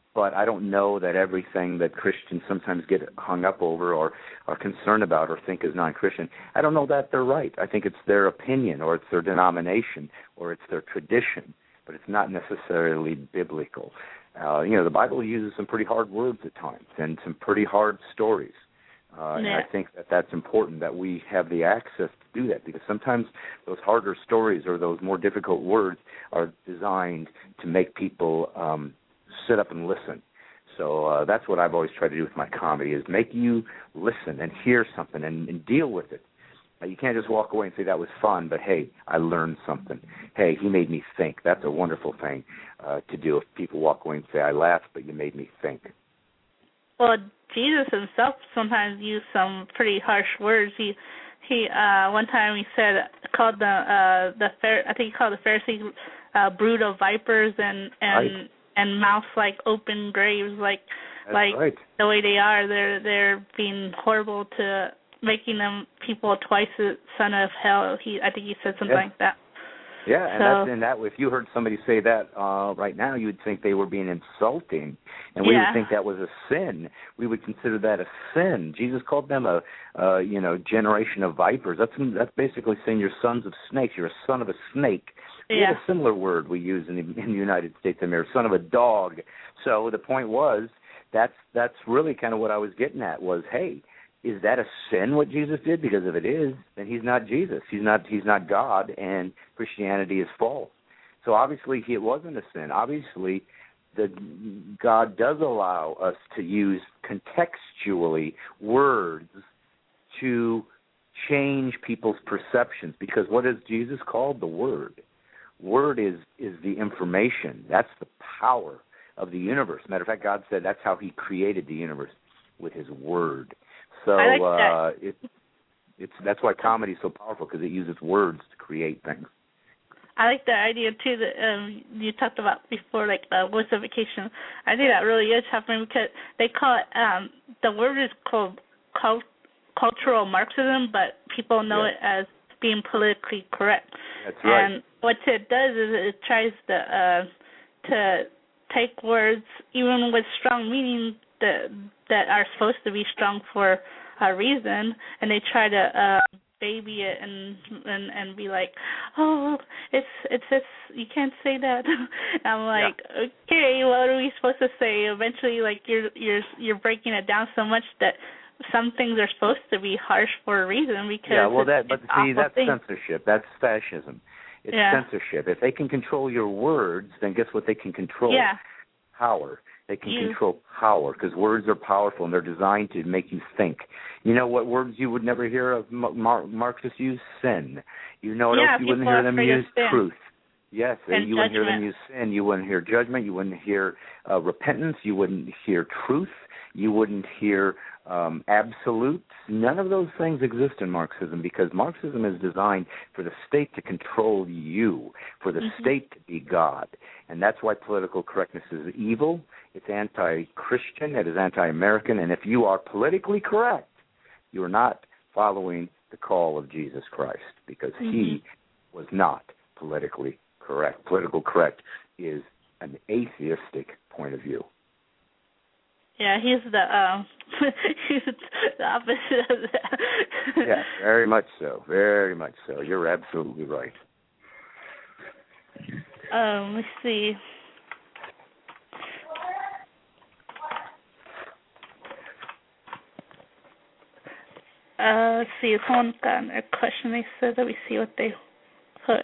but I don't know that everything that Christians sometimes get hung up over or are concerned about or think is non-Christian, I don't know that they're right. I think it's their opinion or it's their denomination or it's their tradition, but it's not necessarily biblical. The Bible uses some pretty hard words at times and some pretty hard stories. And I think that that's important that we have the access to do that, because sometimes those harder stories or those more difficult words are designed to make people sit up and listen. So that's what I've always tried to do with my comedy, is make you listen and hear something and deal with it. You can't just walk away and say that was fun, but hey, I learned something. Hey, he made me think. That's a wonderful thing to do. If people walk away and say, I laughed, but you made me think. Well, Jesus himself sometimes used some pretty harsh words. He one time he called the Pharisees brood of vipers and mouths like open graves, like right. The way they are. They're being horrible to making them people twice the son of hell. I think he said something like that. Yeah, and if you heard somebody say that right now, you would think they were being insulting, and we would think that was a sin. We would consider that a sin. Jesus called them a generation of vipers. That's basically saying you're sons of snakes. You're a son of a snake. We have a similar word we use in the United States of America, son of a dog. So the point was, that's really kind of what I was getting at was, hey, is that a sin what Jesus did? Because if it is, then he's not Jesus. He's not God, and Christianity is false. So obviously it wasn't a sin. Obviously God does allow us to use contextually words to change people's perceptions, because what is Jesus called? The Word. Word is the information. That's the power of the universe. Matter of fact, God said that's how he created the universe, with his Word. So that's why comedy is so powerful, because it uses words to create things. I like the idea too that you talked about before, like wordsification. I think that really is happening, because they call it the word is called cultural Marxism, but people know it as being politically correct. That's right. And what it does is it tries to take words, even with strong meaning, that are supposed to be strong for a reason, and they try to baby it and be like, oh, it's you can't say that. I'm like, okay, what are we supposed to say? Eventually, like you're breaking it down so much that some things are supposed to be harsh for a reason, because that's censorship. That's fascism. It's censorship. If they can control your words, then guess what they can control? Power. They can control power, because words are powerful and they're designed to make you think. You know what words you would never hear of Marxists use? Sin. You know what else you wouldn't hear them use? Truth. Yes, you wouldn't hear them use sin. You wouldn't hear judgment. You wouldn't hear repentance. You wouldn't hear truth. You wouldn't hear absolutes. None of those things exist in Marxism, because Marxism is designed for the state to control you, for the state to be God. And that's why political correctness is evil. It's anti-Christian. It is anti-American. And if you are politically correct, you are not following the call of Jesus Christ, because he was not politically correct. Political correct is an atheistic point of view. Yeah, he's the opposite of that. Yeah, very much so. Very much so. You're absolutely right. Let's see. Let's see. Someone got a question. They said that we see what they put.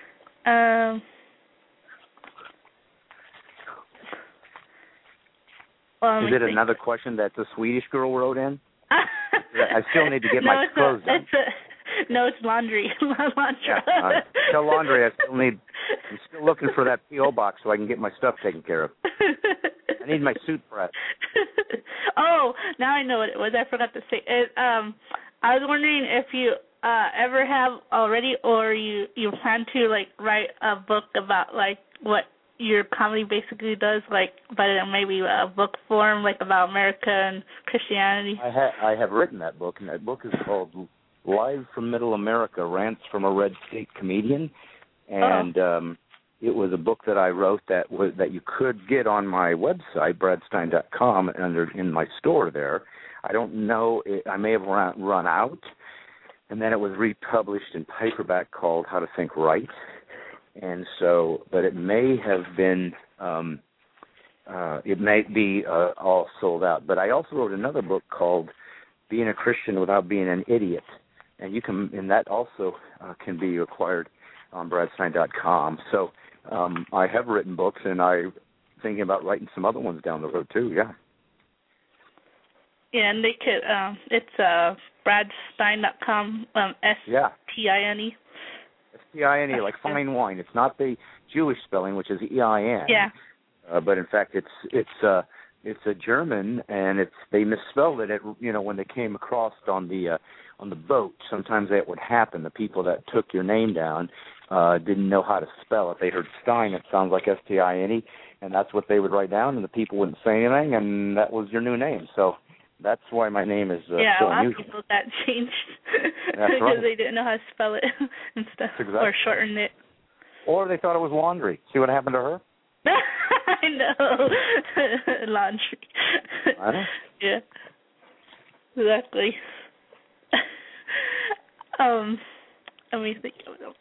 Is it another question that the Swedish girl wrote in? I still need to get my clothes done. No, it's laundry. Tell laundry I'm still looking for that P.O. box so I can get my stuff taken care of. I need my suit pressed. Oh, now I know what it was. I forgot to say it. I was wondering if you ever have already, or you plan to write a book about what your comedy basically does, but in maybe a book form, about America and Christianity. I have written that book, and that book is called Live from Middle America, Rants from a Red State Comedian. And it was a book that I wrote that you could get on my website, bradstein.com, in my store there. I don't know, I may have run out, and then it was republished in paperback called How to Think Right. And so, but it may have been, it may be all sold out. But I also wrote another book called Being a Christian Without Being an Idiot, and that also can be acquired on bradstein.com. So I have written books, and I'm thinking about writing some other ones down the road too. Yeah. Yeah, and they could. It's bradstein.com. STINE. STINE, like fine wine. It's not the Jewish spelling, which is EIN. Yeah. But in fact, it's a German, and they misspelled it. When they came across on the boat, sometimes that would happen. The people that took your name down didn't know how to spell it. They heard Stein, it sounds like STINE, and that's what they would write down, and the people wouldn't say anything, and that was your new name. So that's why my name is so unusual. A lot of people that changed because they didn't know how to spell it and stuff, or shorten it. Or they thought it was laundry. See what happened to her? I know. Laundry. I know. Yeah. Exactly. Let me think of them.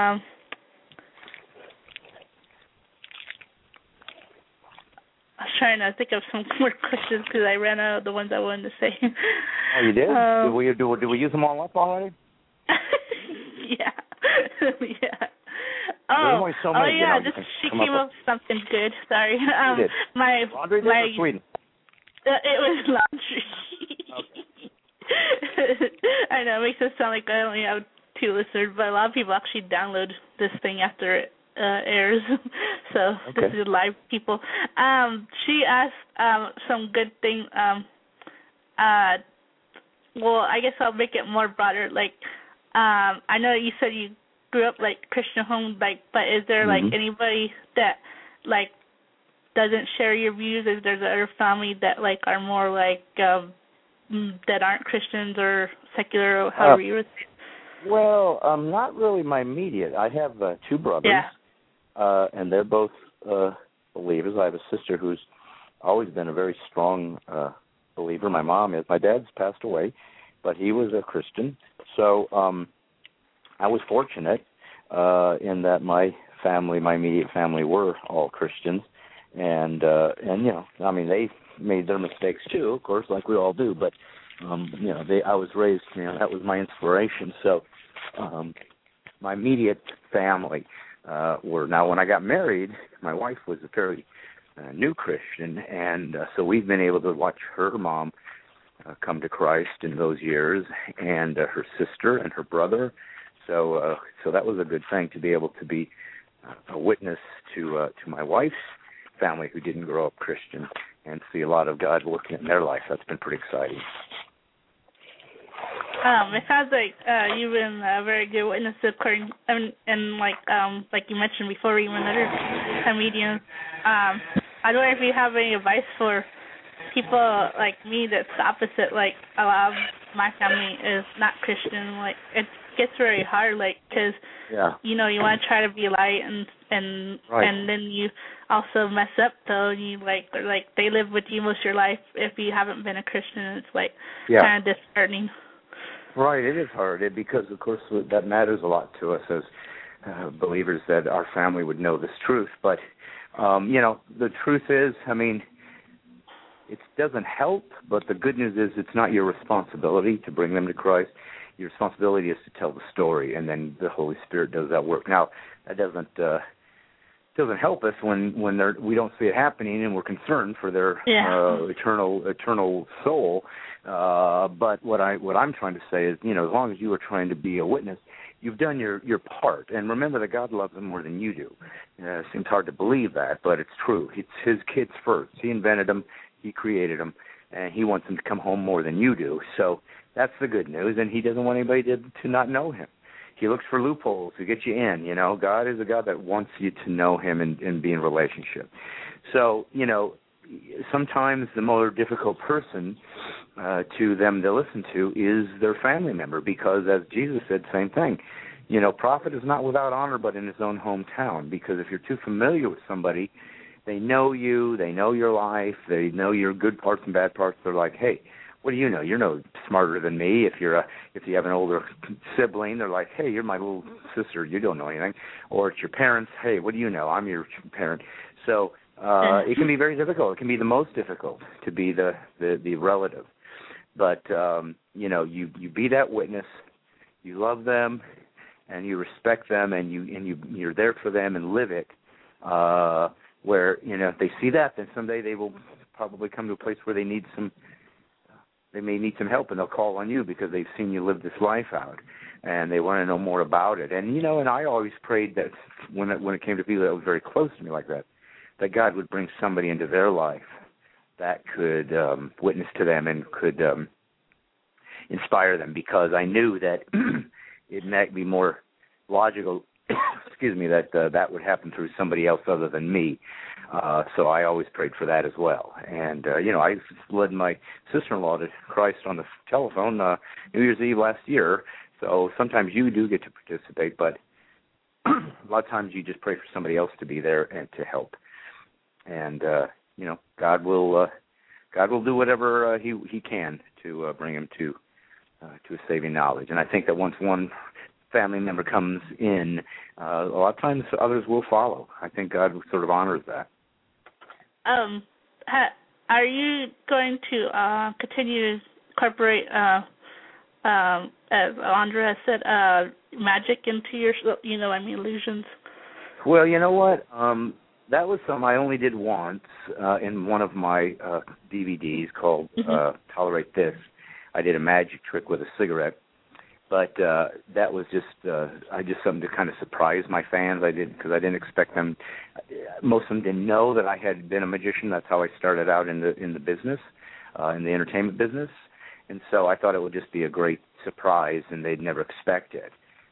I was trying to think of some more questions because I ran out of the ones I wanted to say. Oh, you did? Did we use them all up already? Yeah. Yeah. Oh, so many, yeah. She came up with something good. Sorry. Laundry or Sweden? It was laundry. Okay. I know, it makes it sound like I only have 2 listeners, but a lot of people actually download this thing after it airs. So This is live people. She asked some good thing. Well, I guess I'll make it more broader. Like, I know you said you grew up like Christian home, like, but is there like anybody that like doesn't share your views? Is there other family that like are more like that aren't Christians or secular, or however you would say? Well, not really my immediate. I have 2 brothers, and they're both believers. I have a sister who's always been a very strong believer. My mom is. My dad's passed away, but he was a Christian. So I was fortunate in that my immediate family were all Christians, and they made their mistakes too, of course, like we all do. But I was raised, that was my inspiration. So my immediate family were. Now, when I got married, my wife was a fairly new Christian, and so we've been able to watch her mom come to Christ in those years, and her sister and her brother. So that was a good thing to be able to be a witness to my wife's family who didn't grow up Christian, and see a lot of God working in their life. That's been pretty exciting. It sounds like you've been a very good witness, according, and like you mentioned before, even other comedians. I don't know if you have any advice for people like me that's the opposite. Like, a lot of my family is not Christian. Like, it gets very hard, like, because you want to try to be light, and then you also mess up, though. You they live with you most of your life if you haven't been a Christian. It's like kind of disheartening. Right, it is hard because, of course, that matters a lot to us as believers, that our family would know this truth. But the truth is, it doesn't help. But the good news is, it's not your responsibility to bring them to Christ. Your responsibility is to tell the story, and then the Holy Spirit does that work. Now, that doesn't help us when we don't see it happening, and we're concerned for their eternal soul. But what I'm trying to say is, as long as you are trying to be a witness, you've done your part. And remember that God loves them more than you do. It seems hard to believe that, but it's true. It's his kids first. He invented them. He created them. And he wants them to come home more than you do. So that's the good news. And he doesn't want anybody to not know him. He looks for loopholes to get you in. God is a God that wants you to know him and be in relationship. So, sometimes the more difficult person to them to listen to is their family member, because, as Jesus said, same thing. prophet is not without honor but in his own hometown, because if you're too familiar with somebody, they know you, they know your life, they know your good parts and bad parts. They're like, hey, what do you know? You're no smarter than me. If you have an older sibling, they're like, hey, you're my little sister. You don't know anything. Or it's your parents. Hey, what do you know? I'm your parent. So it can be very difficult. It can be the most difficult to be the relative. But you be that witness. You love them, and you respect them, and you're there for them and live it. Where if they see that, then someday they will probably come to a place where they may need some help, and they'll call on you because they've seen you live this life out, and they want to know more about it. And and I always prayed that when it came to people that was very close to me like that God would bring somebody into their life that could witness to them and could inspire them, because I knew that it might be more logical, that would happen through somebody else other than me. So I always prayed for that as well. And, I led my sister-in-law to Christ on the telephone New Year's Eve last year. So sometimes you do get to participate, but a lot of times you just pray for somebody else to be there and to help. And, God will do whatever he can to bring him to a saving knowledge. And I think that once one family member comes in, a lot of times others will follow. I think God sort of honors that. Are you going to continue to incorporate, as Alondra has said, magic into your, illusions? Well, you know what? That was something I only did once in one of my DVDs called Tolerate This. I did a magic trick with a cigarette. But that was just something to kind of surprise my fans. I did, because I didn't expect them. Most of them didn't know that I had been a magician. That's how I started out in the business, in the entertainment business. And so I thought it would just be a great surprise, and they'd never expect it.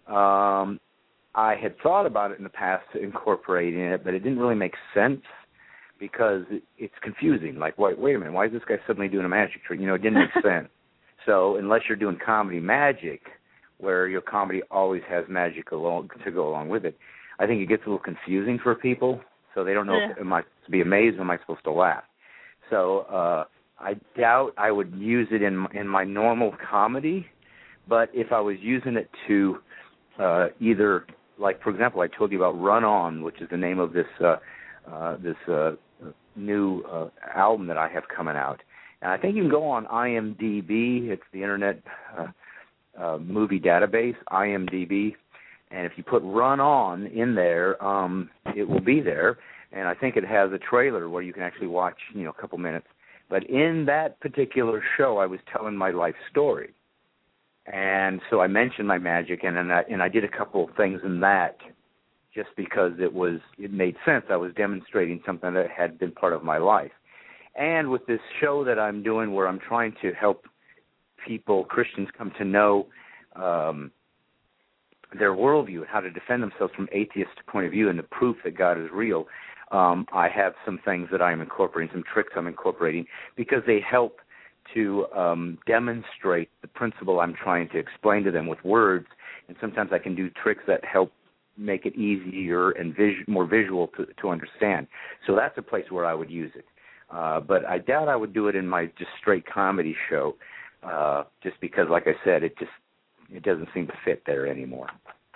I had thought about it in the past, incorporating it, but it didn't really make sense because it's confusing. Like, wait a minute, why is this guy suddenly doing a magic trick? It didn't make sense. So unless you're doing comedy magic, where your comedy always has magic to go along with it, I think it gets a little confusing for people. So they don't know, am I supposed to be amazed or am I supposed to laugh? So I doubt I would use it in my normal comedy, but if I was using it to either, like, for example, I told you about Run On, which is the name of this new album that I have coming out. And I think you can go on IMDb. It's the Internet movie database, IMDb. And if you put Run On in there, it will be there. And I think it has a trailer where you can actually watch, a couple minutes. But in that particular show, I was telling my life story. And so I mentioned my magic, and I did a couple of things in that just because it made sense. I was demonstrating something that had been part of my life. And with this show that I'm doing where I'm trying to help people, Christians, come to know their worldview and how to defend themselves from atheist point of view and the proof that God is real, I have some things that I'm incorporating, some tricks I'm incorporating, because they help to demonstrate the principle I'm trying to explain to them with words. And sometimes I can do tricks that help make it easier and more visual to understand. So that's a place where I would use it. But I doubt I would do it in my just straight comedy show, just because, like I said, it doesn't seem to fit there anymore.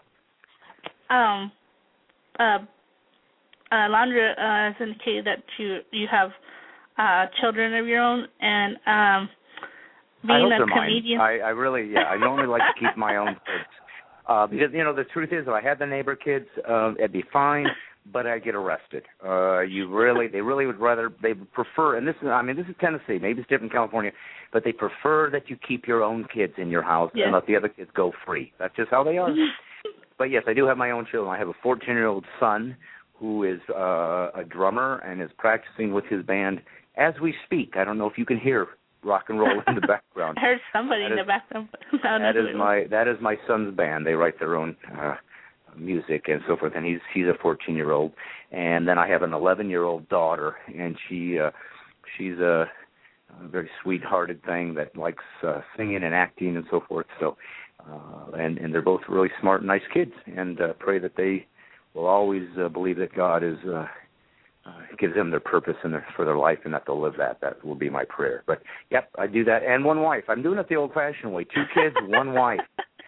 Alondra has indicated that you have children of your own, and being a comedian. I really, I normally like to keep my own kids. Because, the truth is, if I had the neighbor kids, it'd be fine, but I'd get arrested. They really would rather, they prefer, and this is Tennessee, maybe it's different in California, but they prefer that you keep your own kids in your house and let the other kids go free. That's just how they are. But yes, I do have my own children. I have a 14-year-old son who is a drummer and is practicing with his band as we speak. I don't know if you can hear rock and roll in the background. I heard somebody in the background. That is my son's band. They write their own music and so forth, and he's a 14-year-old. And then I have an 11-year-old daughter, and she's a very sweethearted thing that likes singing and acting and so forth. So and they're both really smart and nice kids, and pray that they will always believe that God is gives them their purpose for their life, and that they'll live that. That will be my prayer. But, yep, I do that. And one wife. I'm doing it the old-fashioned way. 2 kids, 1 wife.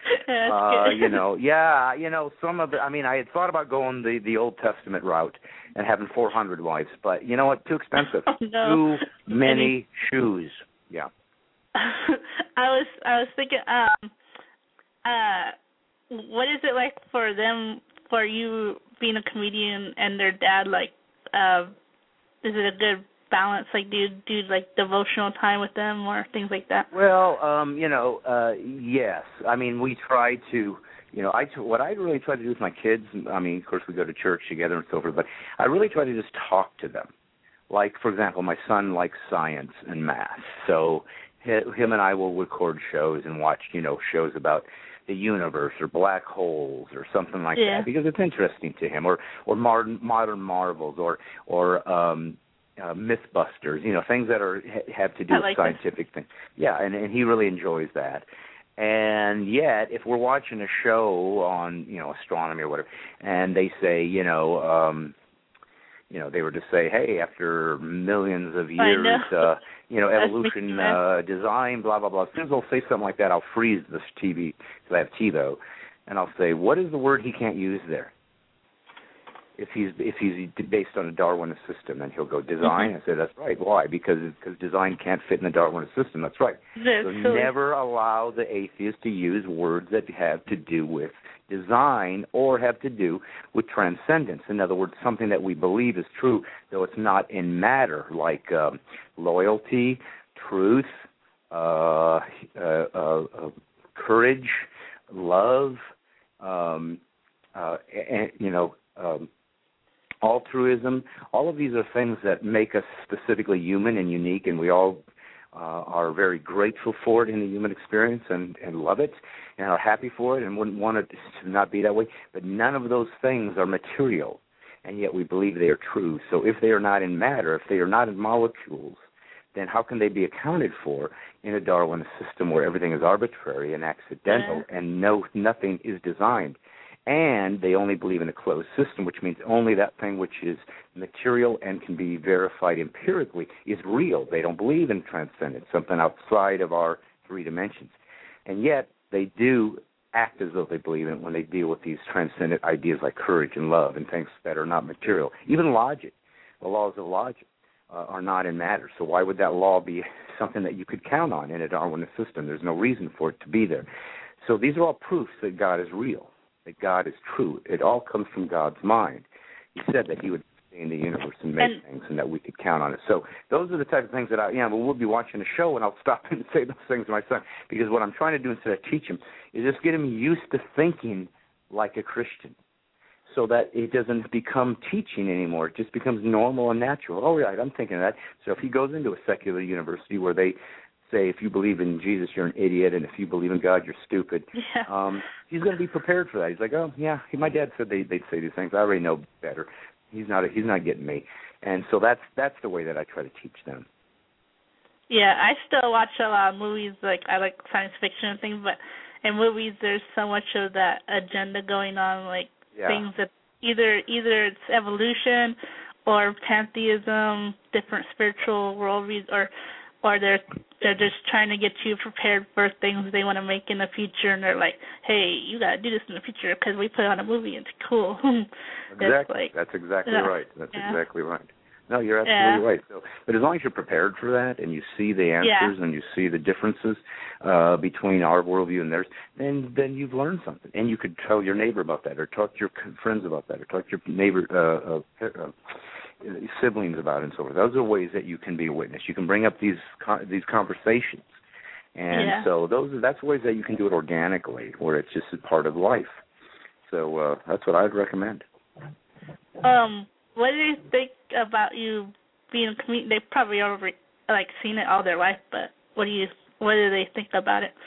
Some of it, I had thought about going the Old Testament route and having 400 wives, but you know what? Too expensive. No. Too many shoes. Yeah. I was thinking, what is it like for them, for you being a comedian and their dad, like, is it a good balance? Like, do you do like devotional time with them or things like that? Well, yes. We try to, what I really try to do with my kids, of course we go to church together and so forth, but I really try to just talk to them. Like, for example, my son likes science and math, so him and I will record shows and watch, shows about the universe or black holes or something like that, because it's interesting to him, or modern marvels, or Mythbusters, things that have to do with scientific things. Yeah, and he really enjoys that. And yet, if we're watching a show on, astronomy or whatever, and they say, they were to say, hey, after millions of years, evolution, design, blah, blah, blah. As soon as they'll say something like that, I'll freeze this TV, because I have TiVo, and I'll say, what is the word he can't use there? If he's based on a Darwinist system, and he'll go, design. I say, that's right. Why? Because design can't fit in the Darwinist system. That's right. So never allow the atheist to use words that have to do with design or have to do with transcendence. In other words, something that we believe is true, though it's not in matter, like loyalty, truth, courage, love, altruism. All of these are things that make us specifically human and unique, and we all are very grateful for it in the human experience and love it and are happy for it and wouldn't want it to not be that way. But none of those things are material, and yet we believe they are true. So if they are not in matter, if they are not in molecules, then how can they be accounted for in a Darwinist system where everything is arbitrary and accidental and nothing is designed? And they only believe in a closed system, which means only that thing which is material and can be verified empirically is real. They don't believe in transcendence, something outside of our 3 dimensions. And yet they do act as though they believe in it when they deal with these transcendent ideas like courage and love and things that are not material. Even logic, the laws of logic, are not in matter. So why would that law be something that you could count on in a Darwinist system? There's no reason for it to be there. So these are all proofs that God is real, that God is true. It all comes from God's mind. He said that he would sustain the universe and make things and that we could count on it. So those are the type of things that we'll be watching a show and I'll stop and say those things to my son, because what I'm trying to do instead of teach him is just get him used to thinking like a Christian so that it doesn't become teaching anymore. It just becomes normal and natural. Oh, right, I'm thinking of that. So if he goes into a secular university where they say, if you believe in Jesus, you're an idiot, and if you believe in God, you're stupid. Yeah. He's going to be prepared for that. He's like, oh, yeah, my dad said they'd say these things. I already know better. He's not getting me. And so that's the way that I try to teach them. Yeah, I still watch a lot of movies. Like, I like science fiction and things, but in movies there's so much of that agenda going on, like things that either it's evolution or pantheism, different spiritual worldviews, or they're just trying to get you prepared for things they want to make in the future, and they're like, hey, you got to do this in the future because we put on a movie. It's cool. Exactly. That's exactly right. That's exactly right. No, you're absolutely right. So, but as long as you're prepared for that and you see the answers and you see the differences between our worldview and theirs, then you've learned something. And you could tell your neighbor about that, or talk to your friends about that, or talk to your neighbor siblings about it, and so forth. Those are ways that you can be a witness. You can bring up these conversations, and so that's ways that you can do it organically, where it's just a part of life. So that's what I'd recommend. What do you think about you being a comedian? They've probably already seen it all their life, but what do they think about it?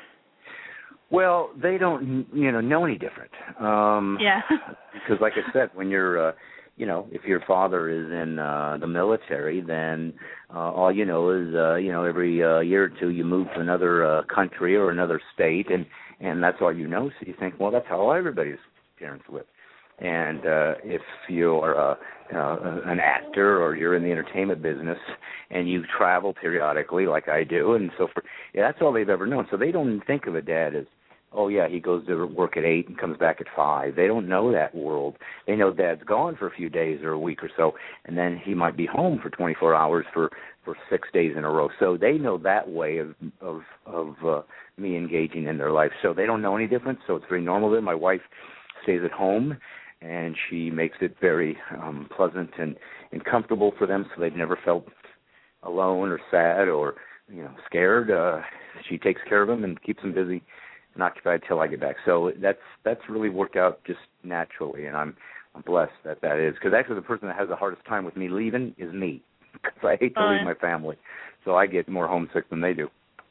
Well, they don't know any different. Because like I said, when you're if your father is in the military, then all you know is, every year or two you move to another country or another state, and that's all you know. So you think, well, that's how everybody's parents live. And if you're an actor or you're in the entertainment business and you travel periodically like I do and so forth, that's all they've ever known. So they don't think of a dad as, oh, yeah, he goes to work at 8 and comes back at 5. They don't know that world. They know dad's gone for a few days or a week or so, and then he might be home for 24 hours for 6 days in a row. So they know that way of me engaging in their life. So they don't know any different, so it's very normal that my wife stays at home, and she makes it very pleasant and comfortable for them, so they've never felt alone or sad or scared. She takes care of them and keeps them busy and occupied till I get back. So that's really worked out just naturally, and I'm blessed that is. Because actually the person that has the hardest time with me leaving is me, because I hate to leave my family. So I get more homesick than they do.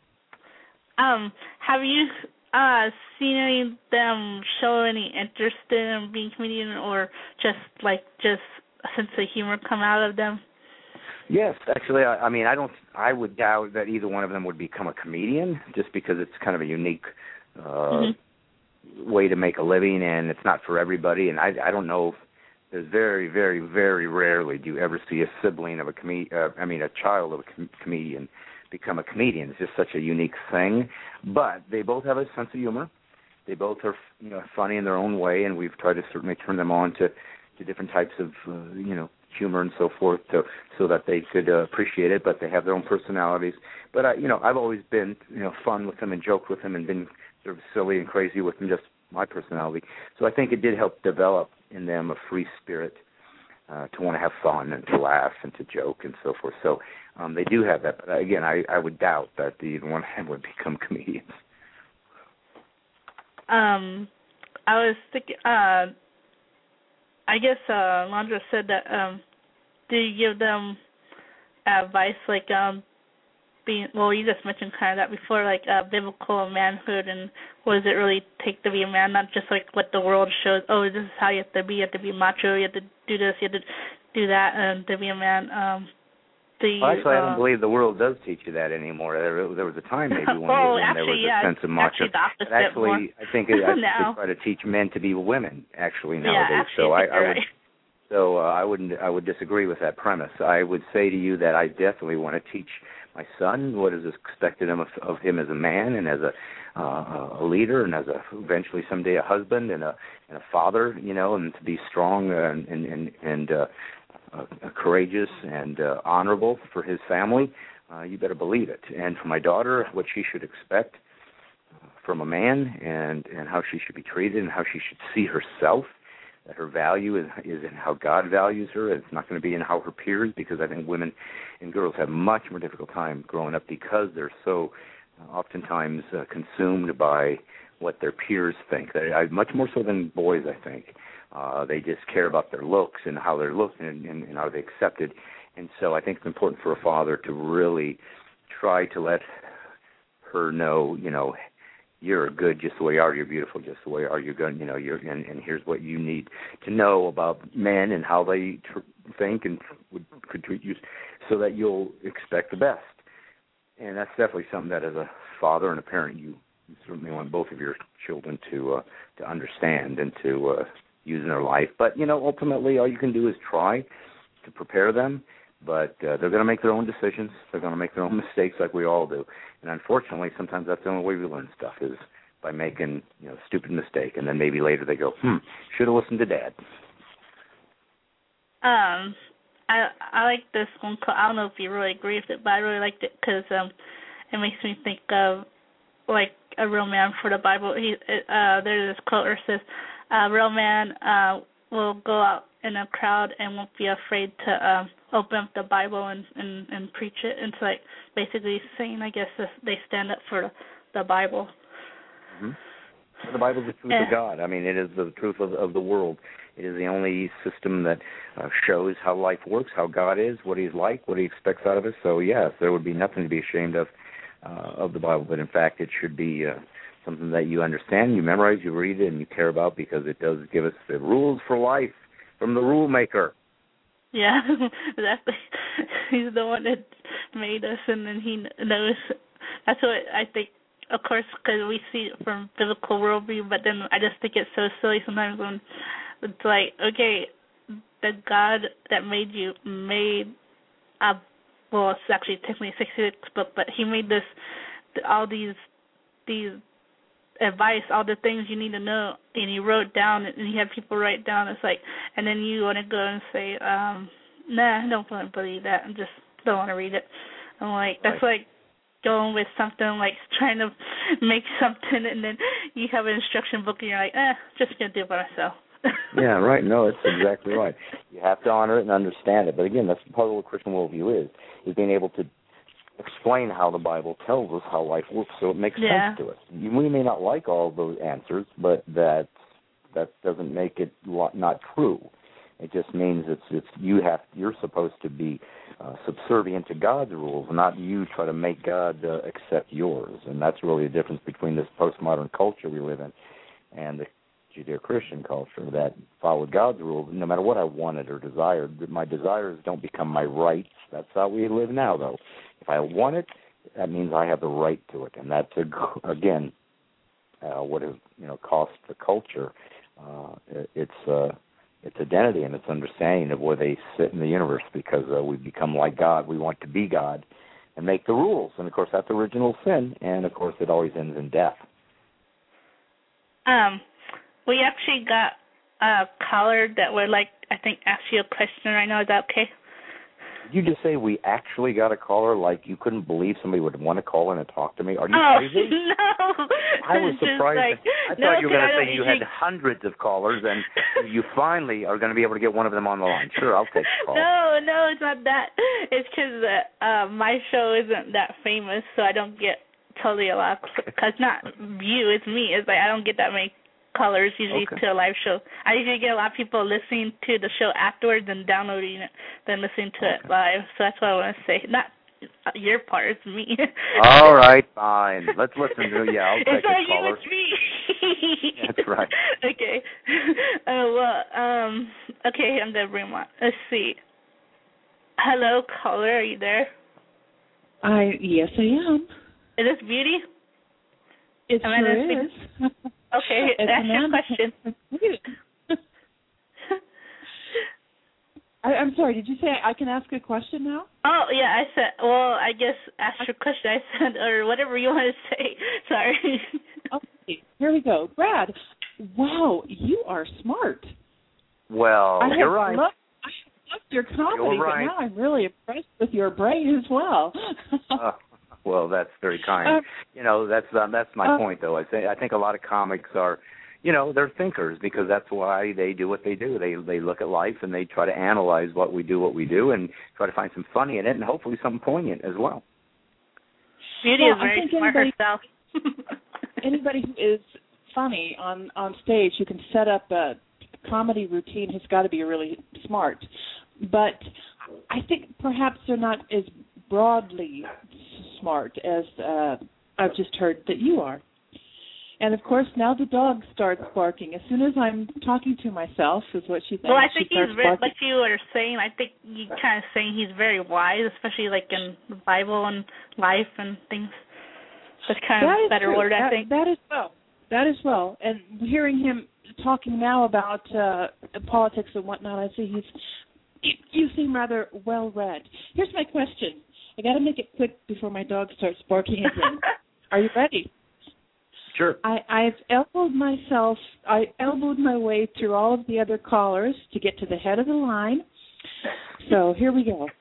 Have you seen any of them show any interest in being comedian, or just a sense of humor come out of them? Yes, actually, I would doubt that either one of them would become a comedian, just because it's kind of a unique way to make a living, and it's not for everybody. And I don't know if there's very, very, very rarely do you ever see a sibling of a child of a comedian become a comedian. It's just such a unique thing. But they both have a sense of humor. They both are funny in their own way, and we've tried to certainly turn them on to different types of humor and so forth, so that they could appreciate it. But they have their own personalities. But I've always been fun with them and joked with them and been sort of silly and crazy with them, just my personality. So I think it did help develop in them a free spirit to want to have fun and to laugh and to joke and so forth. So they do have that. But again, I would doubt that either one of them would become comedians. I was thinking, I guess Landra said that, do you give them advice like you just mentioned kind of that before, like biblical manhood, and what does it really take to be a man, not just like what the world shows, oh, this is how you have to be macho, you have to do this, you have to do that, and to be a man. Actually, I don't believe the world does teach you that anymore. There was a time maybe when there was a sense of macho. Actually, I think they try to teach men to be women, actually, nowadays. I would disagree with that premise. I would say to you that I definitely want to teach my son what is expected of him as a man and as a leader, and as eventually someday a husband and a father, and to be strong and courageous and honorable for his family. You better believe it. And for my daughter, what she should expect from a man, and how she should be treated, and how she should see herself. That her value is in how God values her. It's not going to be in how her peers, because I think women and girls have much more difficult time growing up because they're so oftentimes consumed by what their peers think. Much more so than boys, I think. They just care about their looks and how they're looked and are they accepted. And so I think it's important for a father to really try to let her know, you're good just the way you are. You're beautiful just the way you are. You're good. And here's what you need to know about men and how they think and could treat you, so that you'll expect the best. And that's definitely something that, as a father and a parent, you certainly want both of your children to understand and to use in their life. But ultimately, all you can do is try to prepare them. But they're going to make their own decisions. They're going to make their own mistakes, like we all do. And unfortunately, sometimes that's the only way we learn stuff, is by making a stupid mistake, and then maybe later they go, should have listened to Dad. I like this one. I don't know if you really agree with it, but I really liked it because it makes me think of like a real man for the Bible. There's this quote where it says, "A real man will go out in a crowd and won't be afraid to open up the Bible and preach it." And it's like basically saying, I guess, they stand up for the Bible. Mm-hmm. The Bible is the truth of God. I mean, it is the truth of the world. It is the only system that shows how life works, how God is, what He's like, what He expects out of us. So, yes, there would be nothing to be ashamed of the Bible. But, in fact, it should be something that you understand, you memorize, you read it, and you care about, because it does give us the rules for life from the rule maker. Yeah, exactly. He's the one that made us, and then he knows. That's what I think. Of course, because we see it from biblical worldview, but then I just think it's so silly sometimes when it's like, okay, the God that made you made well, it's actually technically a 66 book, but he made this, all these advice, all the things you need to know, and he wrote down, and he had people write down. It's like, and then you want to go and say, nah, I don't want to believe that. I just don't want to read it. I'm like, that's like going with something like trying to make something, and then you have an instruction book, and you're like, just gonna do it by myself. Yeah, right. No, that's exactly right. You have to honor it and understand it. But again, that's part of what Christian worldview is being able to explain how the Bible tells us how life works, so it makes sense to us. We may not like all those answers, but that doesn't make it not true. It just means you're supposed to be subservient to God's rules, not you try to make God accept yours. And that's really the difference between this postmodern culture we live in and the Judeo-Christian culture that followed God's rules. No matter what I wanted or desired, my desires don't become my rights. That's how we live now, though. If I want it, that means I have the right to it, and that's again what has cost the culture its identity and its understanding of where they sit in the universe, because we become like God. We want to be God and make the rules, and of course that's original sin, and of course it always ends in death. We actually got a caller that would like, I think, ask you a question right now. Is that okay? Did you just say we actually got a caller? Like you couldn't believe somebody would want to call in and talk to me? Are you crazy? No. I was surprised. I thought you were going to say you had hundreds of callers and you finally are going to be able to get one of them on the line. Sure, I'll take the call. No, it's not that. It's because my show isn't that famous, so I don't get totally a lot. Because not you, it's me. It's like I don't get that many callers usually to a live show. I usually get a lot of people listening to the show afterwards and downloading it, then listening to it live. So that's what I want to say. Not your part, it's me. All right, fine. Let's listen to I'll take the caller. It's me. That's right. Okay. Okay, I'm going to bring him on. Let's see. Hello, caller, are you there? Yes, I am. Is this Beauty? It sure is. Okay, that's your question. I'm sorry, did you say I can ask a question now? Oh, yeah, I said, well, I guess ask your question. I said, or whatever you want to say. Sorry. Okay, here we go. Brad, wow, you are smart. Well, you're right. I loved your comedy, but now I'm really impressed with your brain as well. Well, that's very kind. That's my point, though. I think a lot of comics are, they're thinkers, because that's why they do what they do. They look at life and they try to analyze what we do, and try to find some funny in it, and hopefully some poignant as well. Beauty is very smart herself. Anybody who is funny on stage, who can set up a comedy routine, has got to be really smart. But I think perhaps they're not as broadly smart as I've just heard that you are. And of course, now the dog starts barking. As soon as I'm talking to myself, is what she thinks. Well, I think he's like you were saying. I think you kind of saying he's very wise, especially like in the Bible and life and things. That's kind of a better word, I think. That as well. And hearing him talking now about politics and whatnot, I see you seem rather well read. Here's my question. I got to make it quick before my dog starts barking again. Are you ready? Sure. I elbowed my way through all of the other callers to get to the head of the line. So here we go.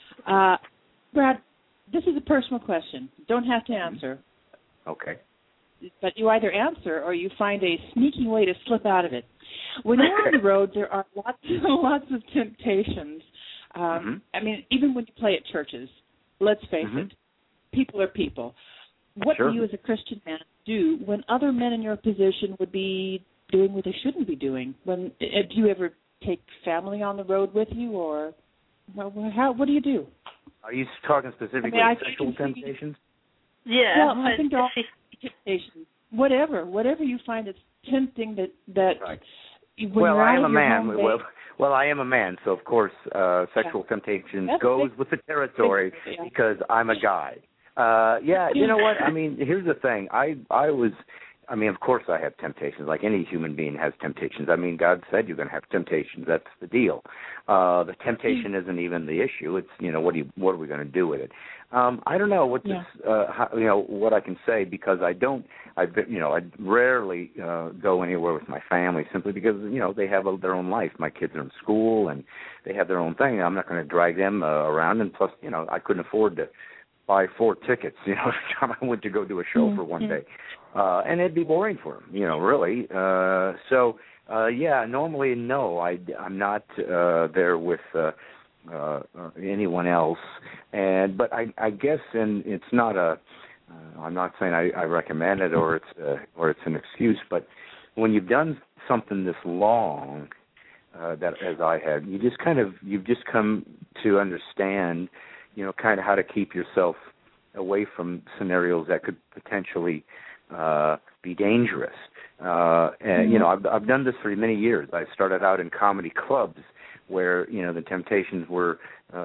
Brad, this is a personal question. Don't have to answer. Okay. But you either answer or you find a sneaky way to slip out of it. When you're on the road, there are lots of temptations. I mean, even when you play at churches, let's face it, people are people. What do you as a Christian man do when other men in your position would be doing what they shouldn't be doing? Do you ever take family on the road with you, or what do you do? Are you talking specifically sexual temptations? Yeah. Well, I think there are temptations. Whatever you find that's tempting that Well, I am a man. Well, I am a man, so of course, sexual temptation goes with the territory because I'm a guy. You know what? I mean, here's the thing. I mean, of course I have temptations, like any human being has temptations. I mean, God said you're going to have temptations. That's the deal. The temptation isn't even the issue. It's, what are we going to do with it? I don't know what what I can say, because I rarely go anywhere with my family, simply because, they have their own life. My kids are in school and they have their own thing. I'm not going to drag them around, and plus, I couldn't afford to buy 4 tickets, every time I went to go do a show for one day. And it'd be boring for them, really. Normally, no, I'm not there with anyone else. But I guess, and it's not I'm not saying I recommend it or it's an excuse, but when you've done something this long, that as I have, you've just come to understand, kind of how to keep yourself away from scenarios that could potentially be dangerous. And I've done this for many years. I started out in comedy clubs where the temptations were,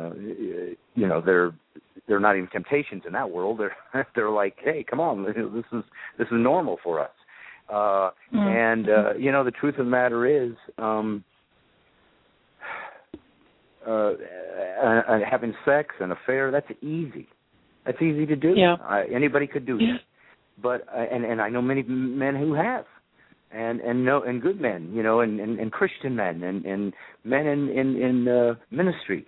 they're not even temptations in that world. They're like, hey, come on, this is normal for us. And the truth of the matter is, having sex, an affair, that's easy. That's easy to do. Yeah. Anybody could do that. But and I know many men who have, and good men, and Christian men and men in ministry.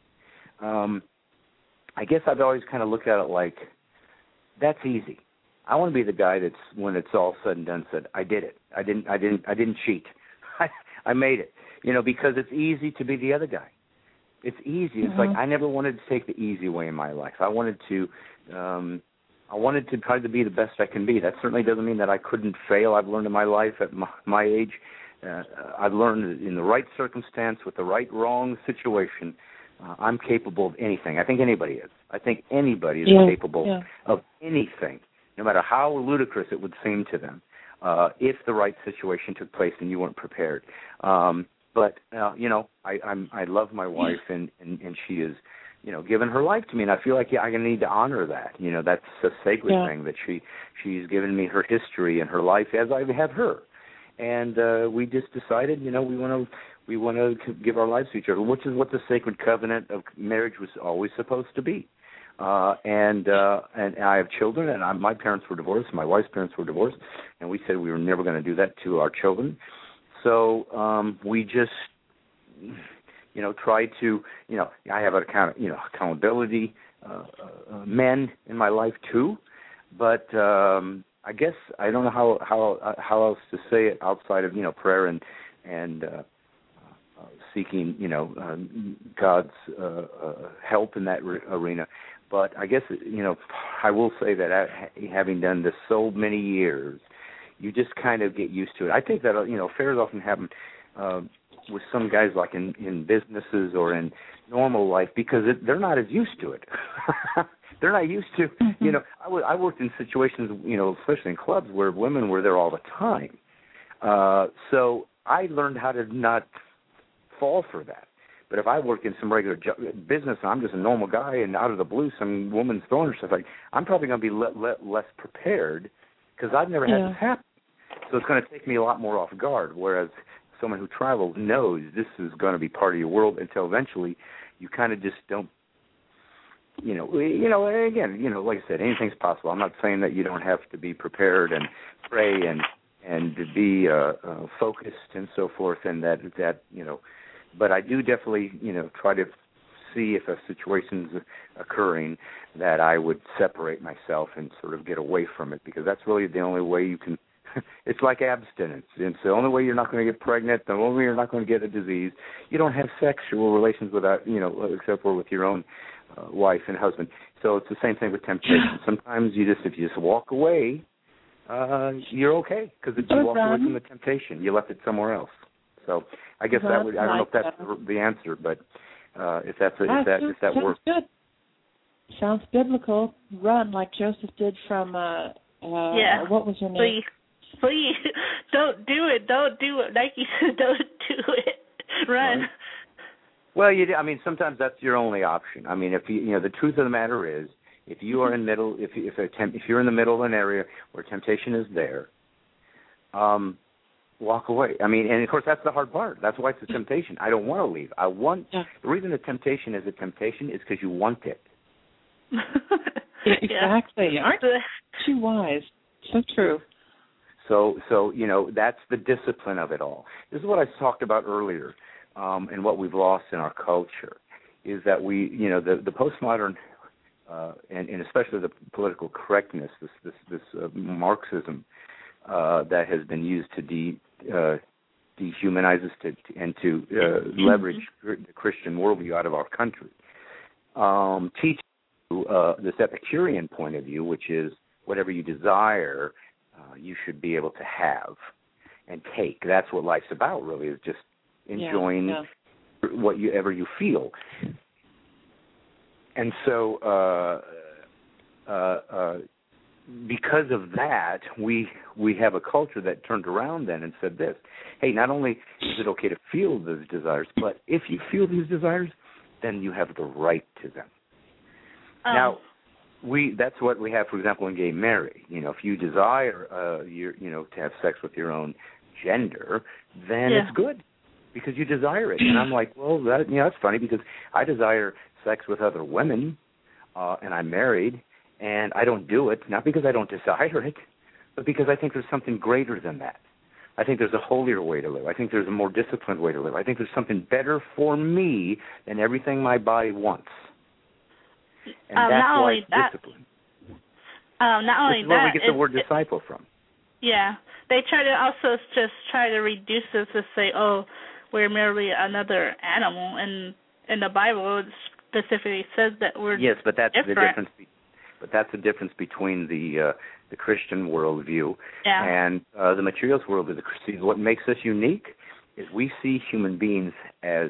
I guess I've always kind of looked at it like, that's easy. I want to be the guy that's, when it's all said and done, said, I did it. I didn't cheat. I made it. Because it's easy to be the other guy. It's easy. It's like I never wanted to take the easy way in my life. I wanted to try to be the best I can be. That certainly doesn't mean that I couldn't fail. I've learned in my life at my age, I've learned in the right circumstance with the right wrong situation, I'm capable of anything. I think anybody is. I think anybody is capable of anything, no matter how ludicrous it would seem to them, if the right situation took place and you weren't prepared. But I love my wife, and she is, given her life to me, and I feel like I need to honor that. That's a sacred thing, that she's given me her history and her life as I have her, and we just decided, we want to give our lives to each other, which is what the sacred covenant of marriage was always supposed to be. And I have children, and my parents were divorced, my wife's parents were divorced, and we said we were never going to do that to our children. So we just, try to, I have accountability men in my life too, but I guess I don't know how else to say it outside of prayer and seeking God's help in that arena. But I guess I will say that having done this so many years, you just kind of get used to it. I think that, affairs often happen with some guys like in businesses or in normal life because they're not as used to it. They're not used to, I worked in situations, especially in clubs where women were there all the time. So I learned how to not fall for that. But if I work in some regular business and I'm just a normal guy and out of the blue some woman's throwing herself, I'm probably going to be less prepared because I've never had this happen. So it's going to take me a lot more off guard, whereas someone who travels knows this is going to be part of your world until eventually you kind of just don't, again, like I said, anything's possible. I'm not saying that you don't have to be prepared and pray and to be focused and so forth, and that but I do definitely, try to see if a situation's occurring that I would separate myself and sort of get away from it, because that's really the only way you can. It's like abstinence. It's the only way you're not going to get pregnant, the only way you're not going to get a disease. You don't have sexual relations without, except for with your own wife and husband. So it's the same thing with temptation. Sometimes if you just walk away, you're okay, because you walked away from the temptation. You left it somewhere else. So I guess I don't know if that's the answer, but if that works. Good. Sounds biblical. Run like Joseph did from what was her name? please, don't do it. Don't do it. Nike said, don't do it. Run. Right. Well, I mean, sometimes that's your only option. I mean, if the truth of the matter is, if you are in middle, if you're in the middle of an area where temptation is there, walk away. I mean, and of course that's the hard part. That's why it's a temptation. I don't want to leave. The reason the temptation is a temptation is because you want it. Exactly. Aren't you wise? So true. So that's the discipline of it all. This is what I talked about earlier. And what we've lost in our culture is that the postmodern and especially the political correctness, this Marxism that has been used to dehumanize us and to leverage the Christian worldview out of our country, teach this Epicurean point of view, which is whatever you desire, you should be able to have and take. That's what life's about, really, is just enjoying whatever you feel. And so because of that, we have a culture that turned around then and said this: hey, not only is it okay to feel those desires, but if you feel these desires, then you have the right to them. Now, that's what we have, for example, in gay marriage. If you desire to have sex with your own gender, then it's good, because you desire it. And I'm like, well, that's funny, because I desire sex with other women, and I'm married, and I don't do it, not because I don't desire it, but because I think there's something greater than that. I think there's a holier way to live. I think there's a more disciplined way to live. I think there's something better for me than everything my body wants. And that's why it's discipline. Not only this is that, where we get the word disciple from. Yeah. They try to also just try to reduce it to say, oh, we're merely another animal, and in the Bible it specifically says that we're but that's different. the difference. But that's the difference between the Christian worldview and the materialist worldview. What makes us unique is we see human beings as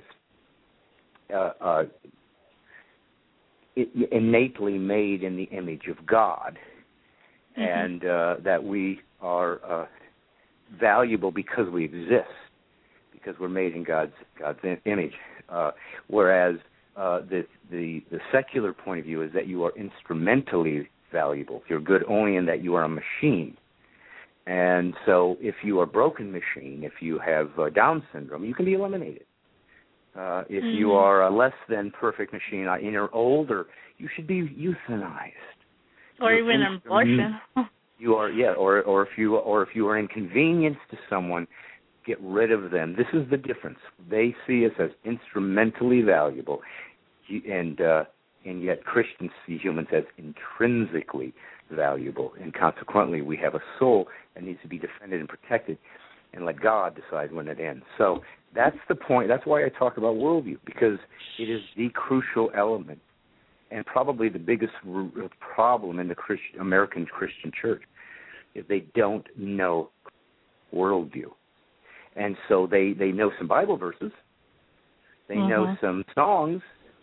innately made in the image of God, and that we are valuable because we exist, because we're made in God's image. Whereas the secular point of view is that you are instrumentally valuable. You're good only in that you are a machine. And so if you are a broken machine, if you have Down syndrome, you can be eliminated. If you are a less than perfect machine and you're older, you should be euthanized. Or even an abortion. You are, or if you are inconvenience to someone, get rid of them. This is the difference. They see us as instrumentally valuable, and yet Christians see humans as intrinsically valuable, and consequently we have a soul that needs to be defended and protected, and let God decide when it ends. So that's the point. That's why I talk about worldview, because it is the crucial element and probably the biggest problem in the American Christian church is they don't know worldview. And so they know some Bible verses, they know some songs,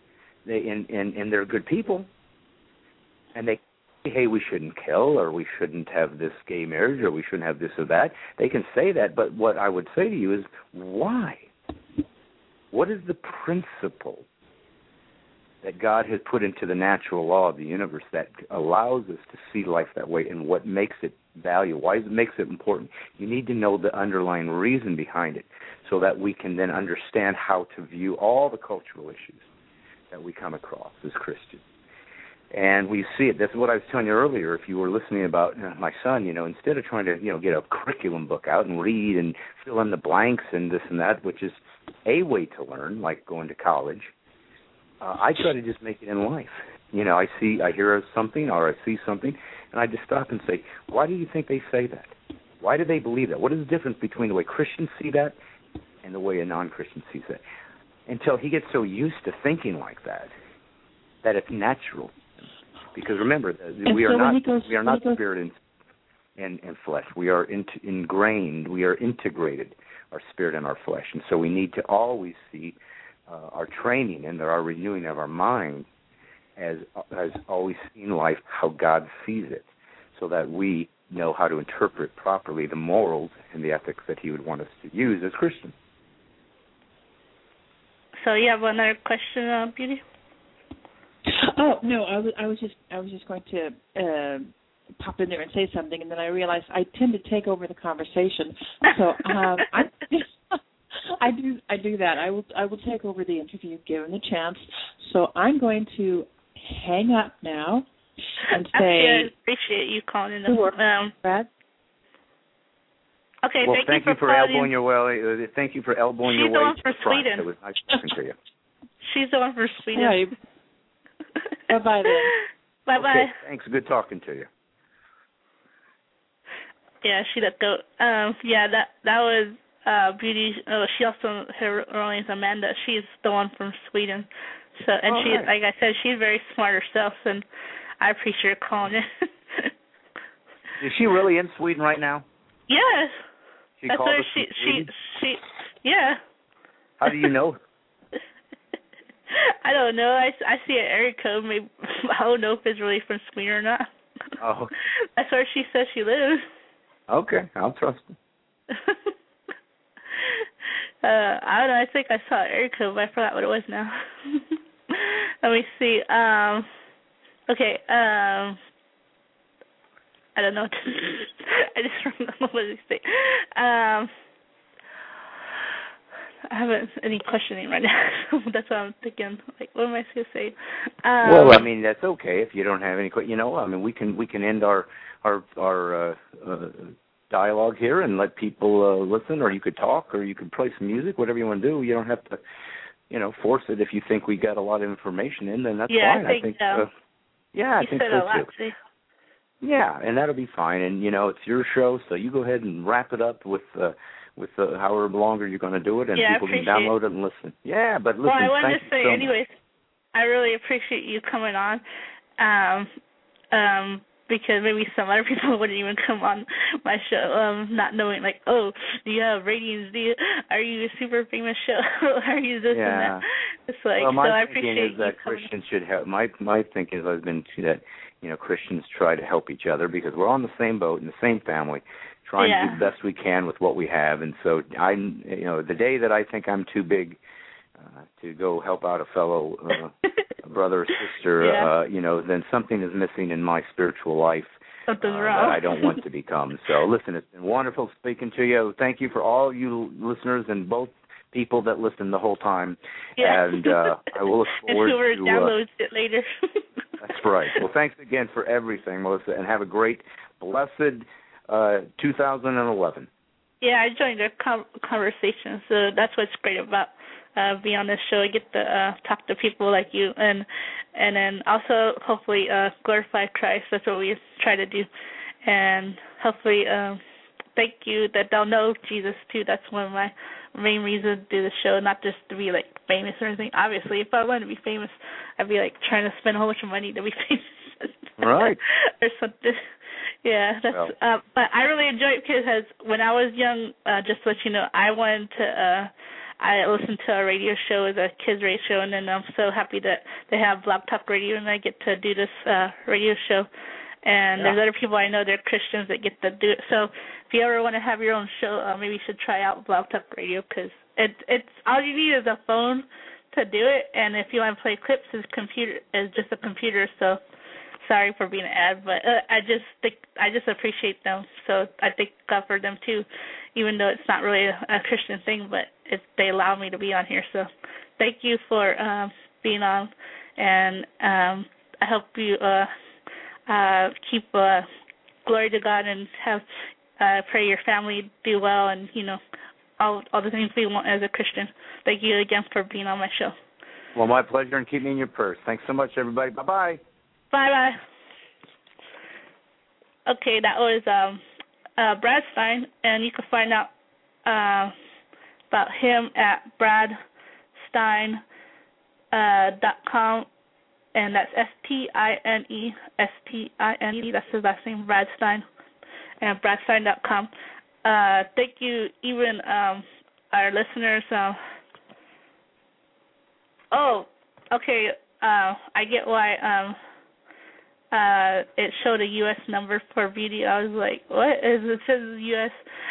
and they're good people, and they say, hey, we shouldn't kill, or we shouldn't have this gay marriage, or we shouldn't have this or that. They can say that, but what I would say to you is, why? What is the principle that God has put into the natural law of the universe that allows us to see life that way, and what makes it valuable? Why makes it important? You need to know the underlying reason behind it so that we can then understand how to view all the cultural issues that we come across as Christians. And we see it. That's what I was telling you earlier. If you were listening about my son, instead of trying to, get a curriculum book out and read and fill in the blanks and this and that, which is a way to learn, like going to college, I try to just make it in life. I hear something or I see something, and I just stop and say, why do you think they say that? Why do they believe that? What is the difference between the way Christians see that and the way a non-Christian sees that? Until he gets so used to thinking like that it's natural. Because remember, we are not spirit and flesh. We are ingrained. We are integrated, our spirit and our flesh. And so we need to always see our training and our renewing of our mind as always seeing life how God sees it, so that we know how to interpret properly the morals and the ethics that he would want us to use as Christians. So you have another question, Beauty? Oh no, I was just going to pop in there and say something, and then I realized I tend to take over the conversation. So I do that. I will take over the interview given the chance. So I'm going to hang up now and say. I appreciate you calling in. Brad. Okay, well, thank you for elbowing your way. Thank you for elbowing your way. She's the one from Sweden. It was nice talking to you. She's the one from Sweden. Yeah, bye-bye then. Bye-bye. Okay, thanks. Good talking to you. Yeah, she let go. Yeah, that was Beauty. She also, her name is Amanda. She's the one from Sweden. So, and she, right. like I said, she's very smart herself, and I appreciate her calling in. Is she really in Sweden right now? Yes. She That's called where us from Sweden? she, yeah. How do you know? I don't know. I see an area code. Maybe I don't know if it's really from Sweden or not. Oh. That's where she says she lives. Okay, I'll trust her. I don't know. I think I saw an area code, but I forgot what it was now. Let me see. Okay. I don't know. I just remember what to say. I haven't any questioning right now. That's what I'm thinking. Like, what am I supposed to say? Well, I mean, that's okay if you don't have any. You know, I mean, we can end our dialogue here and let people listen, or you could talk, or you could play some music, whatever you want to do. You don't have to, force it. If you think we got a lot of information in, then that's fine. I think so. Yeah, I think said so a lot, too. Yeah, and that'll be fine. And it's your show, so you go ahead and wrap it up with however longer you're going to do it, and people can download it and listen. Yeah, but listen. Well, I wanted to thank say, you so anyways, I really appreciate you coming on, because maybe some other people wouldn't even come on my show, not knowing, like, oh, do you have ratings? Are you a super famous show? Are you this and that? It's like, well, my so I thinking appreciate is that Christians should help. My thinking has been that Christians try to help each other because we're on the same boat in the same family, trying to do the best we can with what we have. And so the day that I think I'm too big to go help out a fellow brother or sister, then something is missing in my spiritual life. Something's wrong. That I don't want to become. So listen, it's been wonderful speaking to you. Thank you for all you listeners and both people that listened the whole time. Yeah. And I will look forward to download it later. That's right. Well, thanks again for everything, Melissa, and have a great, blessed 2011. Yeah, I joined the conversation, so that's what's great about being on this show. I get to talk to people like you, and then also hopefully glorify Christ. That's what we try to do, and hopefully thank you that they'll know Jesus too. That's one of my main reasons to do the show, not just to be like famous or anything. Obviously, if I wanted to be famous, I'd be like trying to spend a whole bunch of money to be famous. Right. Or something. Yeah, that's. But I really enjoy it because when I was young, just to let you know, I wanted to. I listened to a radio show as a kids radio show, and then I'm so happy that they have Blog Talk Radio, and I get to do this radio show. And there's other people I know, they're Christians, that get to do it. So if you ever want to have your own show, maybe you should try out Blog Talk Radio, because it's all you need is a phone to do it. And if you want to play clips, it's just a computer. So sorry for being an ad, but I just appreciate them. So I thank God for them too, even though it's not really a Christian thing, but they allow me to be on here. So thank you for being on, and I hope you keep glory to God and have pray your family do well, and all the things we want as a Christian. Thank you again for being on my show. Well, my pleasure, and keep me in your prayers. Thanks so much, everybody. Bye-bye. Bye-bye. Okay, that was Brad Stein, and you can find out about him at bradstein.com, and that's STINE. That's his last name, Brad Stein, and bradstein.com. Thank you, even our listeners. Okay, I get why it showed a U.S. number for beauty. I was like, what? It says U.S.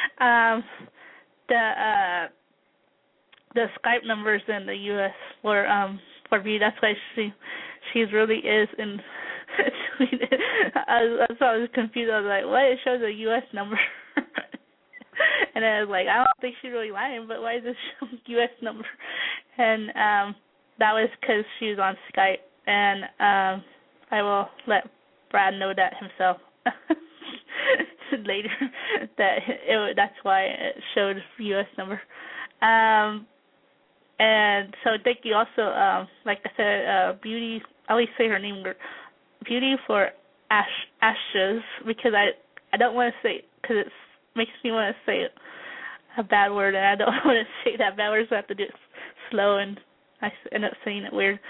The Skype numbers in the U.S. for beauty. That's why she really is in Sweden. I was confused. I was like, what? It shows a U.S. number. And I was like, I don't think she's really lying, but why is this showing U.S. number? And that was because she was on Skype. And I will let Brad know that himself later. That's why it showed U.S. number. And so thank you also, like I said, Beauty, I always say her name, Beauty for Ashes, because I don't want to say it, because it makes me want to say a bad word, and I don't want to say that bad word, so I have to do it slow, and I end up saying it weird.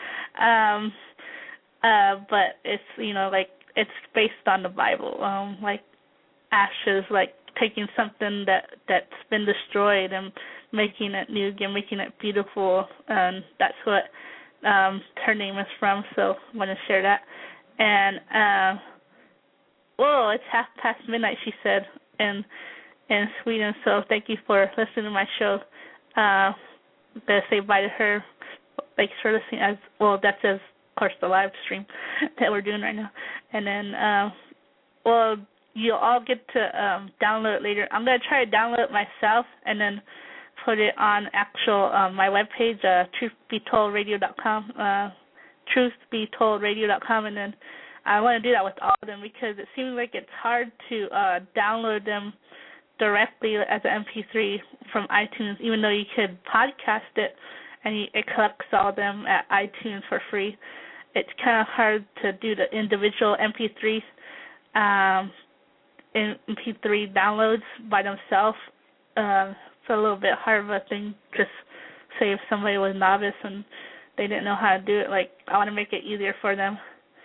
But it's, like, it's based on the Bible, like ashes, like taking something that's been destroyed and making it new again, making it beautiful, and that's what her name is from, so I want to share that. And, it's midnight, she said, in Sweden, so thank you for listening to my show. I'm going to say bye to her. Thanks for listening. That's, of course, the live stream that we're doing right now. And then, you'll all get to download it later. I'm going to try to download it myself and then put it on actual my webpage, truthbetoldradio.com, truthbetoldradio.com, and then I want to do that with all of them because it seems like it's hard to download them directly as an MP3 from iTunes, even though you could podcast it and it collects all of them at iTunes for free. It's kind of hard to do the individual MP3 downloads by themselves. It's a little bit hard of a thing, just say if somebody was novice and they didn't know how to do it, like I want to make it easier for them.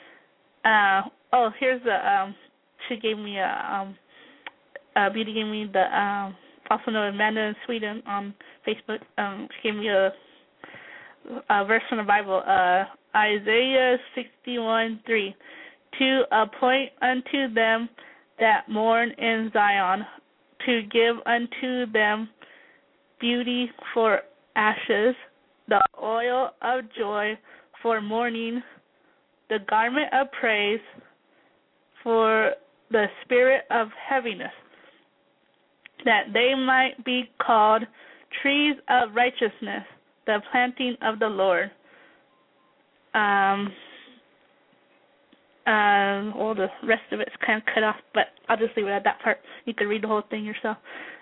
Here's she gave me Beauty gave me the, also known as Amanda in Sweden on Facebook. She gave me a verse from the Bible, Isaiah 61:3, to appoint unto them that mourn in Zion, to give unto them beauty for ashes, the oil of joy for mourning, the garment of praise for the spirit of heaviness, that they might be called trees of righteousness, the planting of the Lord. The rest of it's kind of cut off, but I'll just leave it at that part. You can read the whole thing yourself.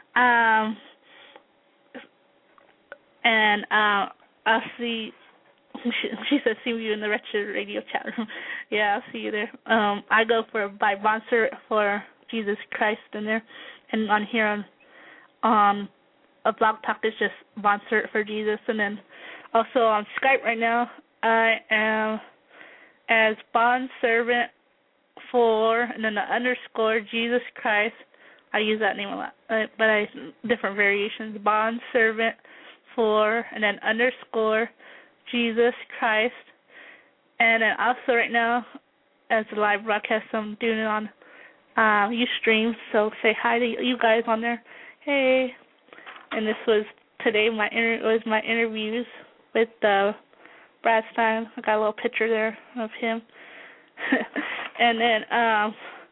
I'll see. She said, "See you in the Wretched Radio chat room." Yeah, I'll see you there. I go by Bondservant for Jesus Christ in there, and on here on a Blog Talk is just Bondservant for Jesus, and then also on Skype right now I am as Bondservant for, and then the underscore Jesus Christ. I use that name a lot, but I different variations. Bondservant for, and then underscore Jesus Christ. And then also right now, as a live broadcast, I'm doing it on Ustream, so say hi to you guys on there. Hey. And this was today, my interviews with Brad Stein. I got a little picture there of him. And then, I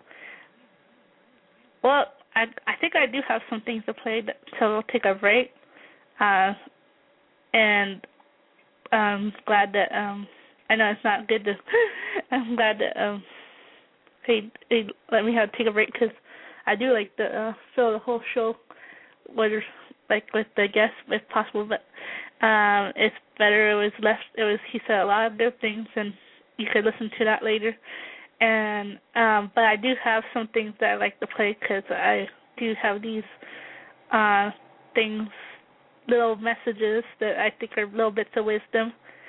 think I do have some things to play, so we'll take a break. And I'm glad that, I know it's not good to, I'm glad that they let me take a break, because I do like to fill the whole show with the guests if possible, but it's better he said a lot of good things, and you could listen to that later. And but I do have some things that I like to play, because I do have these things, little messages that I think are little bits of wisdom.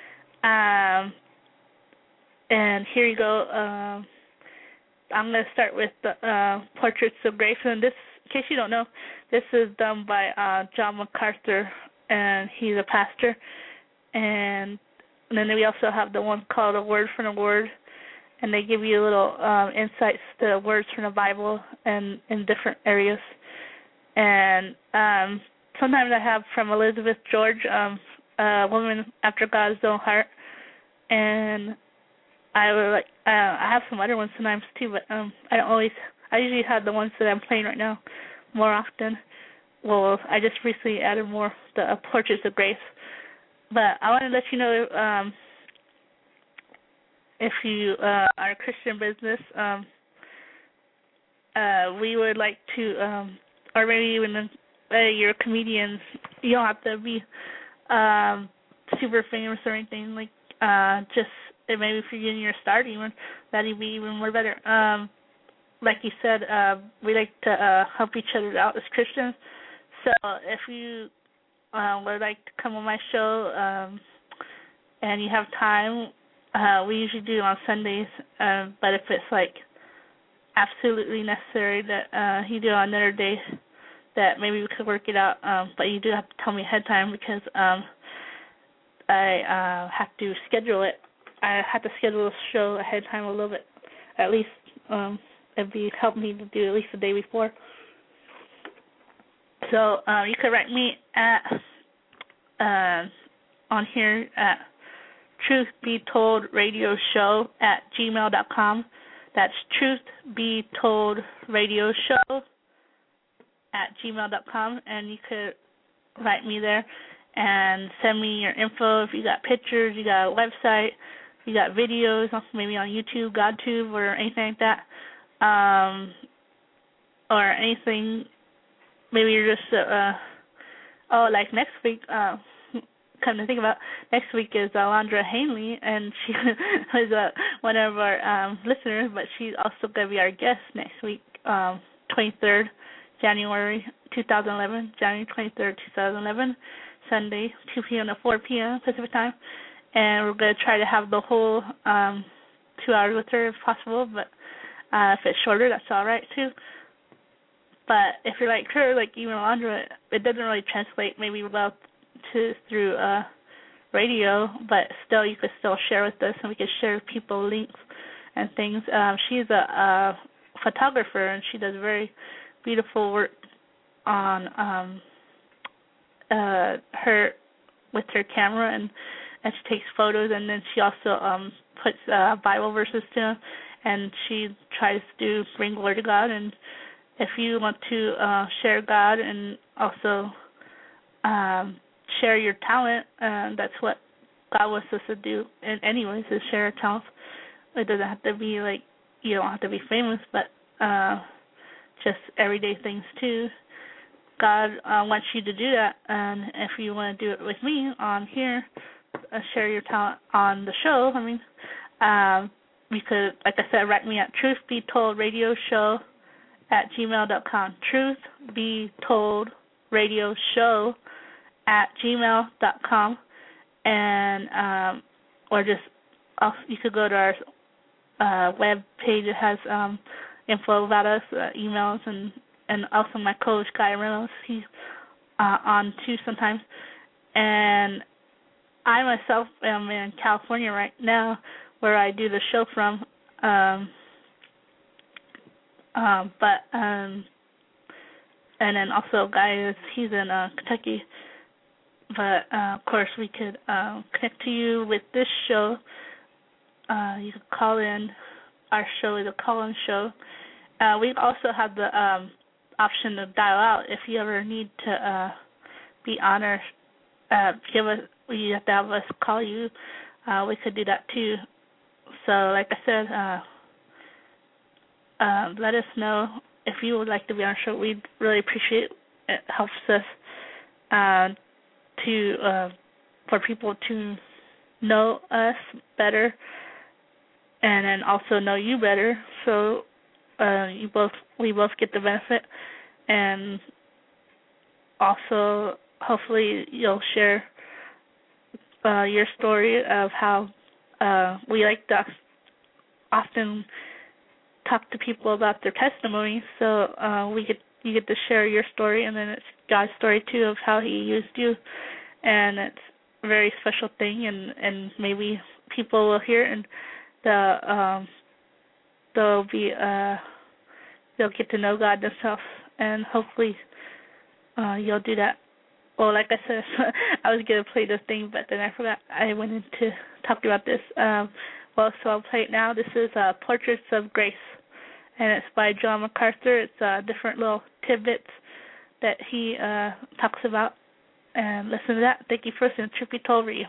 And here you go. I'm going to start with the Portraits of Grace. And this, in case you don't know, this is done by John MacArthur, and he's a pastor. And then we also have the one called A Word from the Word. and they give you little insights to words from the Bible and in different areas. And sometimes I have from Elizabeth George, a woman after God's own heart, and I have some other ones sometimes too, but I don't always. I usually have the ones that I'm playing right now more often. Well, I just recently added more the Portraits of Grace. But I want to let you know if you are a Christian business, we would like to, or maybe even you're comedians, you don't have to be super famous or anything, like just maybe if you're getting your start even, that'd be even more better. Like you said, we like to help each other out as Christians. So if you would like to come on my show and you have time, we usually do it on Sundays, but if it's like absolutely necessary that you do it on another day, that maybe we could work it out, but you do have to tell me ahead of time because I have to schedule it. I have to schedule the show ahead of time a little bit, at least. It'd be help me to do at least the day before. So you could write me at on here at truthbetoldradioshow@gmail.com. That's truthbetoldradioshow@gmail.com, and you could write me there and send me your info. If you got pictures, you got a website, you got videos, maybe on YouTube, GodTube, or anything like that, or anything. Maybe you're just like next week. Come to think about, next week is Alondra Hanley, and she was one of our listeners, but she's also going to be our guest next week, 23rd January 2011, January 23rd, 2011, Sunday, 2 p.m. to 4 p.m. Pacific time, and we're going to try to have the whole 2 hours with her if possible, but if it's shorter, that's all right too. But if you're like her, like even Alondra, it doesn't really translate maybe well through radio, but still you could still share with us, and we could share with people links and things. She's a photographer, and she does very beautiful work on her with her camera, and she takes photos, and then she also puts Bible verses to them, and she tries to bring glory to God. And if you want to share God and also share your talent, that's what God wants us to do anyways, is share our talents. It doesn't have to be like, you don't have to be famous, but just everyday things too. God wants you to do that, and if you want to do it with me on here, share your talent on the show, you could, like I said, write me at truthbetoldradioshow@gmail.com. truthbetoldradioshow@gmail.com, and or just you could go to our web page. It has info about us, emails, and also my coach Guy Reynolds. He's on too sometimes, and I myself am in California right now, where I do the show from. And then also Guy he's in Kentucky. But of course we could connect to you with this show. You could call in. Our show is a call-in show. We also have the option to dial out if you ever need to be on our. You have to have us call you. We could do that too. So, like I said, let us know if you would like to be on our show. We'd really appreciate it. It helps us for people to know us better, and then also know you better. So we both get the benefit, and also hopefully you'll share your story of how we like to often talk to people about their testimony. So you get to share your story, and then it's God's story too of how He used you, and it's a very special thing. And maybe people will hear it, and they'll get to know God themselves, and hopefully you'll do that. Well, like I said, I was going to play this thing, but then I forgot. I went into talking about this. So I'll play it now. This is Portraits of Grace, and it's by John MacArthur. It's different little tidbits that he talks about. And listen to that. Thank you for listening to Truth Be Told Radio.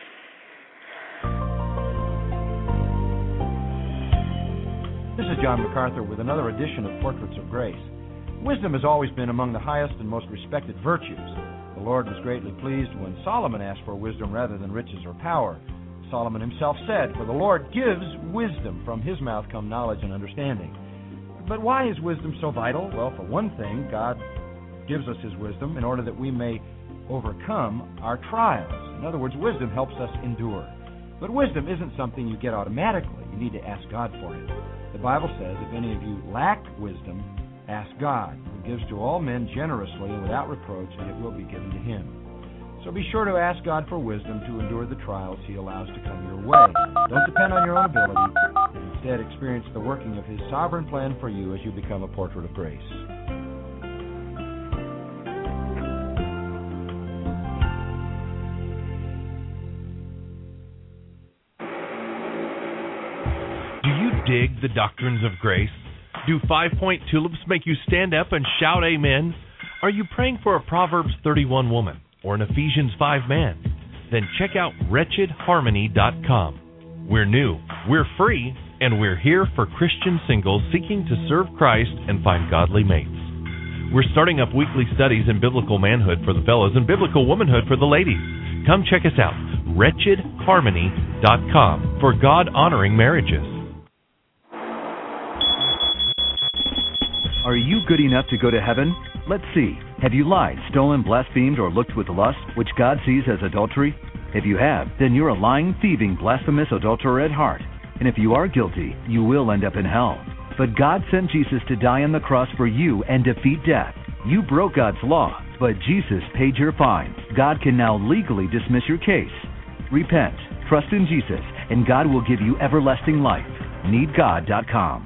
This is John MacArthur with another edition of Portraits of Grace. Wisdom has always been among the highest and most respected virtues. The Lord was greatly pleased when Solomon asked for wisdom rather than riches or power. Solomon himself said, "For the Lord gives wisdom, from his mouth come knowledge and understanding." But why is wisdom so vital? Well, for one thing, God gives us his wisdom in order that we may overcome our trials. In other words, wisdom helps us endure. But wisdom isn't something you get automatically. You need to ask God for it. The Bible says, if any of you lack wisdom, ask God, who gives to all men generously and without reproach, and it will be given to him. So be sure to ask God for wisdom to endure the trials he allows to come your way. Don't depend on your own ability, but instead experience the working of his sovereign plan for you as you become a portrait of grace. Do you dig the doctrines of grace? Do 5-point tulips make you stand up and shout amen? Are you praying for a Proverbs 31 woman or an Ephesians 5 man? Then check out wretchedharmony.com. We're new, we're free, and we're here for Christian singles seeking to serve Christ and find godly mates. We're starting up weekly studies in biblical manhood for the fellows and biblical womanhood for the ladies. Come check us out, wretchedharmony.com, for God-honoring marriages. Are you good enough to go to heaven? Let's see. Have you lied, stolen, blasphemed, or looked with lust, which God sees as adultery? If you have, then you're a lying, thieving, blasphemous adulterer at heart. And if you are guilty, you will end up in hell. But God sent Jesus to die on the cross for you and defeat death. You broke God's law, but Jesus paid your fine. God can now legally dismiss your case. Repent, trust in Jesus, and God will give you everlasting life. NeedGod.com.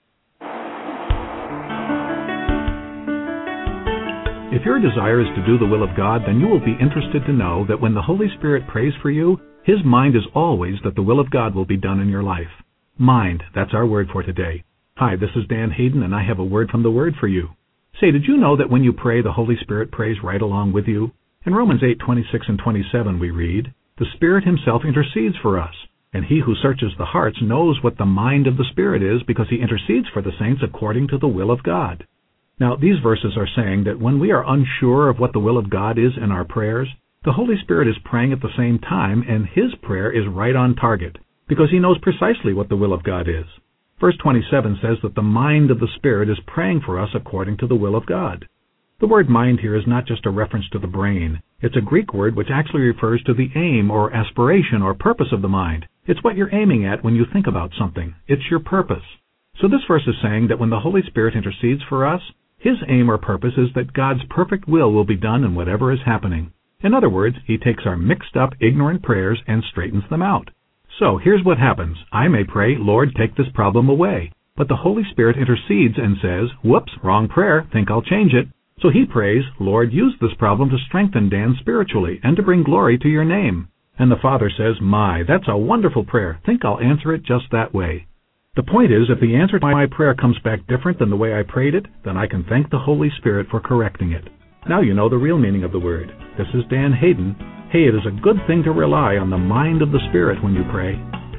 If your desire is to do the will of God, then you will be interested to know that when the Holy Spirit prays for you, his mind is always that the will of God will be done in your life. Mind, that's our word for today. Hi, this is Dan Hayden, and I have a word from the Word for you. Say, did you know that when you pray, the Holy Spirit prays right along with you? In Romans 8:26 and 27 we read, "The Spirit himself intercedes for us, and he who searches the hearts knows what the mind of the Spirit is, because he intercedes for the saints according to the will of God." Now, these verses are saying that when we are unsure of what the will of God is in our prayers, the Holy Spirit is praying at the same time, and his prayer is right on target, because he knows precisely what the will of God is. Verse 27 says that the mind of the Spirit is praying for us according to the will of God. The word mind here is not just a reference to the brain. It's a Greek word which actually refers to the aim or aspiration or purpose of the mind. It's what you're aiming at when you think about something. It's your purpose. So this verse is saying that when the Holy Spirit intercedes for us, his aim or purpose is that God's perfect will be done in whatever is happening. In other words, he takes our mixed up, ignorant prayers and straightens them out. So here's what happens. I may pray, "Lord, take this problem away." But the Holy Spirit intercedes and says, "Whoops, wrong prayer, think I'll change it." So he prays, "Lord, use this problem to strengthen Dan spiritually and to bring glory to your name." And the Father says, "My, that's a wonderful prayer. Think I'll answer it just that way." The point is, if the answer to my prayer comes back different than the way I prayed it, then I can thank the Holy Spirit for correcting it. Now you know the real meaning of the word. This is Dan Hayden. Hey, it is a good thing to rely on the mind of the Spirit when you pray.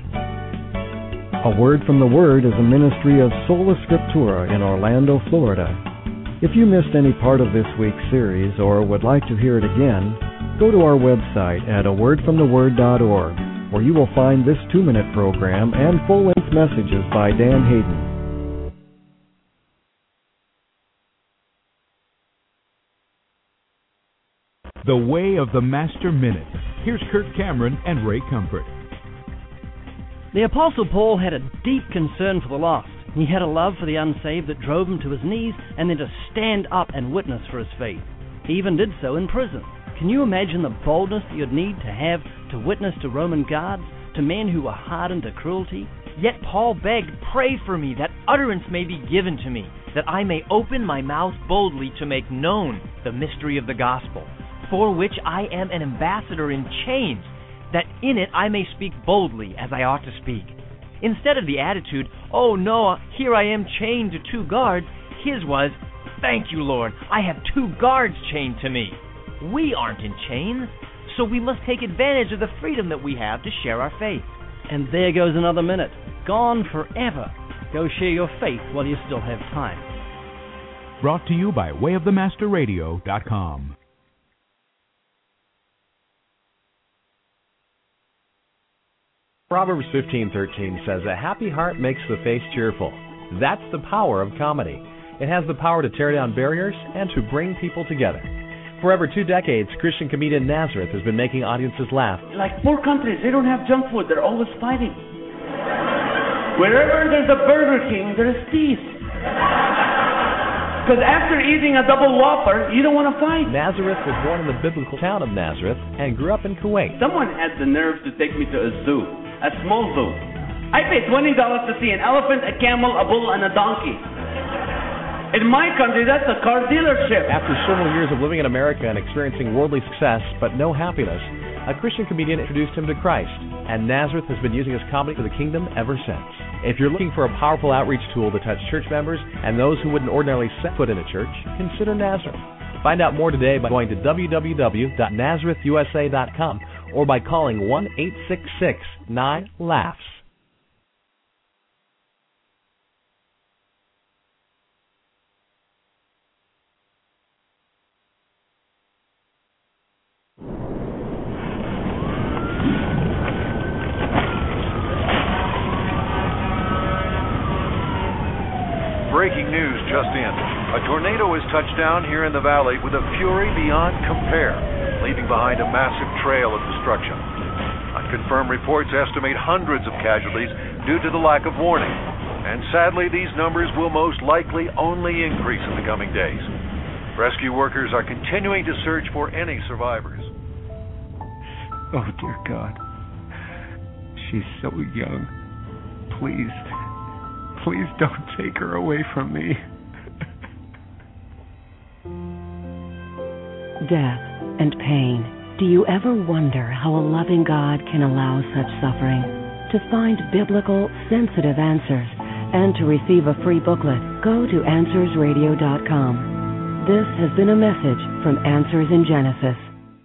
A Word from the Word is a ministry of Sola Scriptura in Orlando, Florida. If you missed any part of this week's series or would like to hear it again, go to our website at awordfromtheword.org, where you will find this 2-minute program and full-length messages by Dan Hayden. The Way of the Master Minute. Here's Kurt Cameron and Ray Comfort. The Apostle Paul had a deep concern for the lost. He had a love for the unsaved that drove him to his knees and then to stand up and witness for his faith. He even did so in prison. Can you imagine the boldness that you'd need to have to witness to Roman guards, to men who were hardened to cruelty. Yet Paul begged, "Pray for me, that utterance may be given to me, that I may open my mouth boldly to make known the mystery of the gospel, for which I am an ambassador in chains, that in it I may speak boldly as I ought to speak." Instead of the attitude, "Oh no, here I am chained to 2 guards," his was, "Thank you, Lord, I have 2 guards chained to me." We aren't in chains, so we must take advantage of the freedom that we have to share our faith. And there goes another minute, gone forever. Go share your faith while you still have time. Brought to you by wayofthemasterradio.com. Proverbs 15:13 says, "A happy heart makes the face cheerful." That's the power of comedy. It has the power to tear down barriers and to bring people together. For over 2 decades, Christian comedian Nazareth has been making audiences laugh. Like poor countries, they don't have junk food. They're always fighting. Wherever there's a Burger King, there's peace. Because after eating a double Whopper, you don't want to fight. Nazareth was born in the biblical town of Nazareth and grew up in Kuwait. Someone had the nerve to take me to a zoo, a small zoo. I paid $20 to see an elephant, a camel, a bull, and a donkey. In my country, that's a car dealership. After several years of living in America and experiencing worldly success but no happiness, a Christian comedian introduced him to Christ, and Nazareth has been using his comedy for the kingdom ever since. If you're looking for a powerful outreach tool to touch church members and those who wouldn't ordinarily set foot in a church, consider Nazareth. Find out more today by going to www.nazarethusa.com or by calling 1-866-9-LAUGHS. Breaking news just in. A tornado has touched down here in the valley with a fury beyond compare, leaving behind a massive trail of destruction. Unconfirmed reports estimate hundreds of casualties due to the lack of warning. And sadly, these numbers will most likely only increase in the coming days. Rescue workers are continuing to search for any survivors. Oh, dear God. She's so young. Please don't take her away from me. Death and pain. Do you ever wonder how a loving God can allow such suffering? To find biblical, sensitive answers and to receive a free booklet, go to AnswersRadio.com. This has been a message from Answers in Genesis.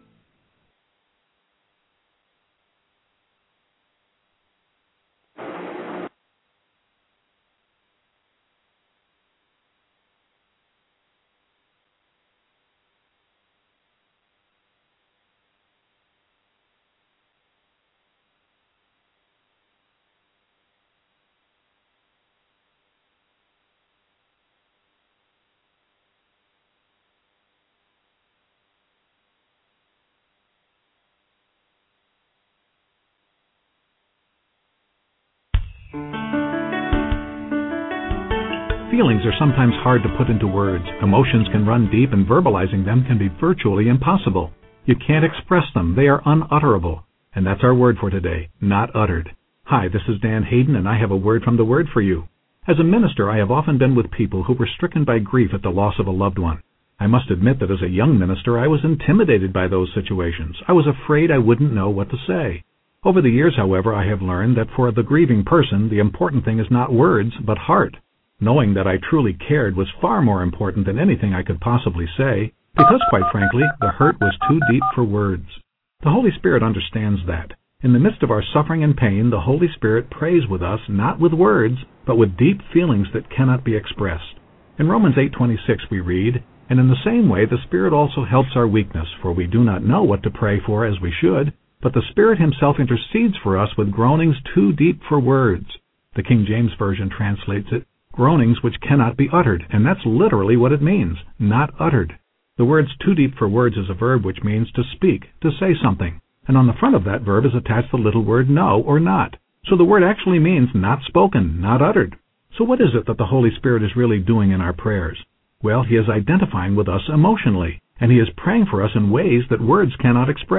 Feelings are sometimes hard to put into words. Emotions can run deep, and verbalizing them can be virtually impossible. You can't express them. They are unutterable. And that's our word for today, not uttered. Hi, this is Dan Hayden, and I have a word from the Word for you. As a minister, I have often been with people who were stricken by grief at the loss of a loved one. I must admit that as a young minister, I was intimidated by those situations. I was afraid I wouldn't know what to say. Over the years, however, I have learned that for the grieving person, the important thing is not words, but heart. Knowing that I truly cared was far more important than anything I could possibly say, because, quite frankly, the hurt was too deep for words. The Holy Spirit understands that. In the midst of our suffering and pain, the Holy Spirit prays with us, not with words, but with deep feelings that cannot be expressed. In Romans 8:26 we read, "And in the same way the Spirit also helps our weakness, for we do not know what to pray for as we should, but the Spirit Himself intercedes for us with groanings too deep for words." The King James Version translates it, "groanings which cannot be uttered," and that's literally what it means, not uttered. The words "too deep for words" is a verb which means to speak, to say something, and on the front of that verb is attached the little word no or not. So the word actually means not spoken, not uttered. So what is it that the Holy Spirit is really doing in our prayers? Well, He is identifying with us emotionally, and He is praying for us in ways that words cannot express.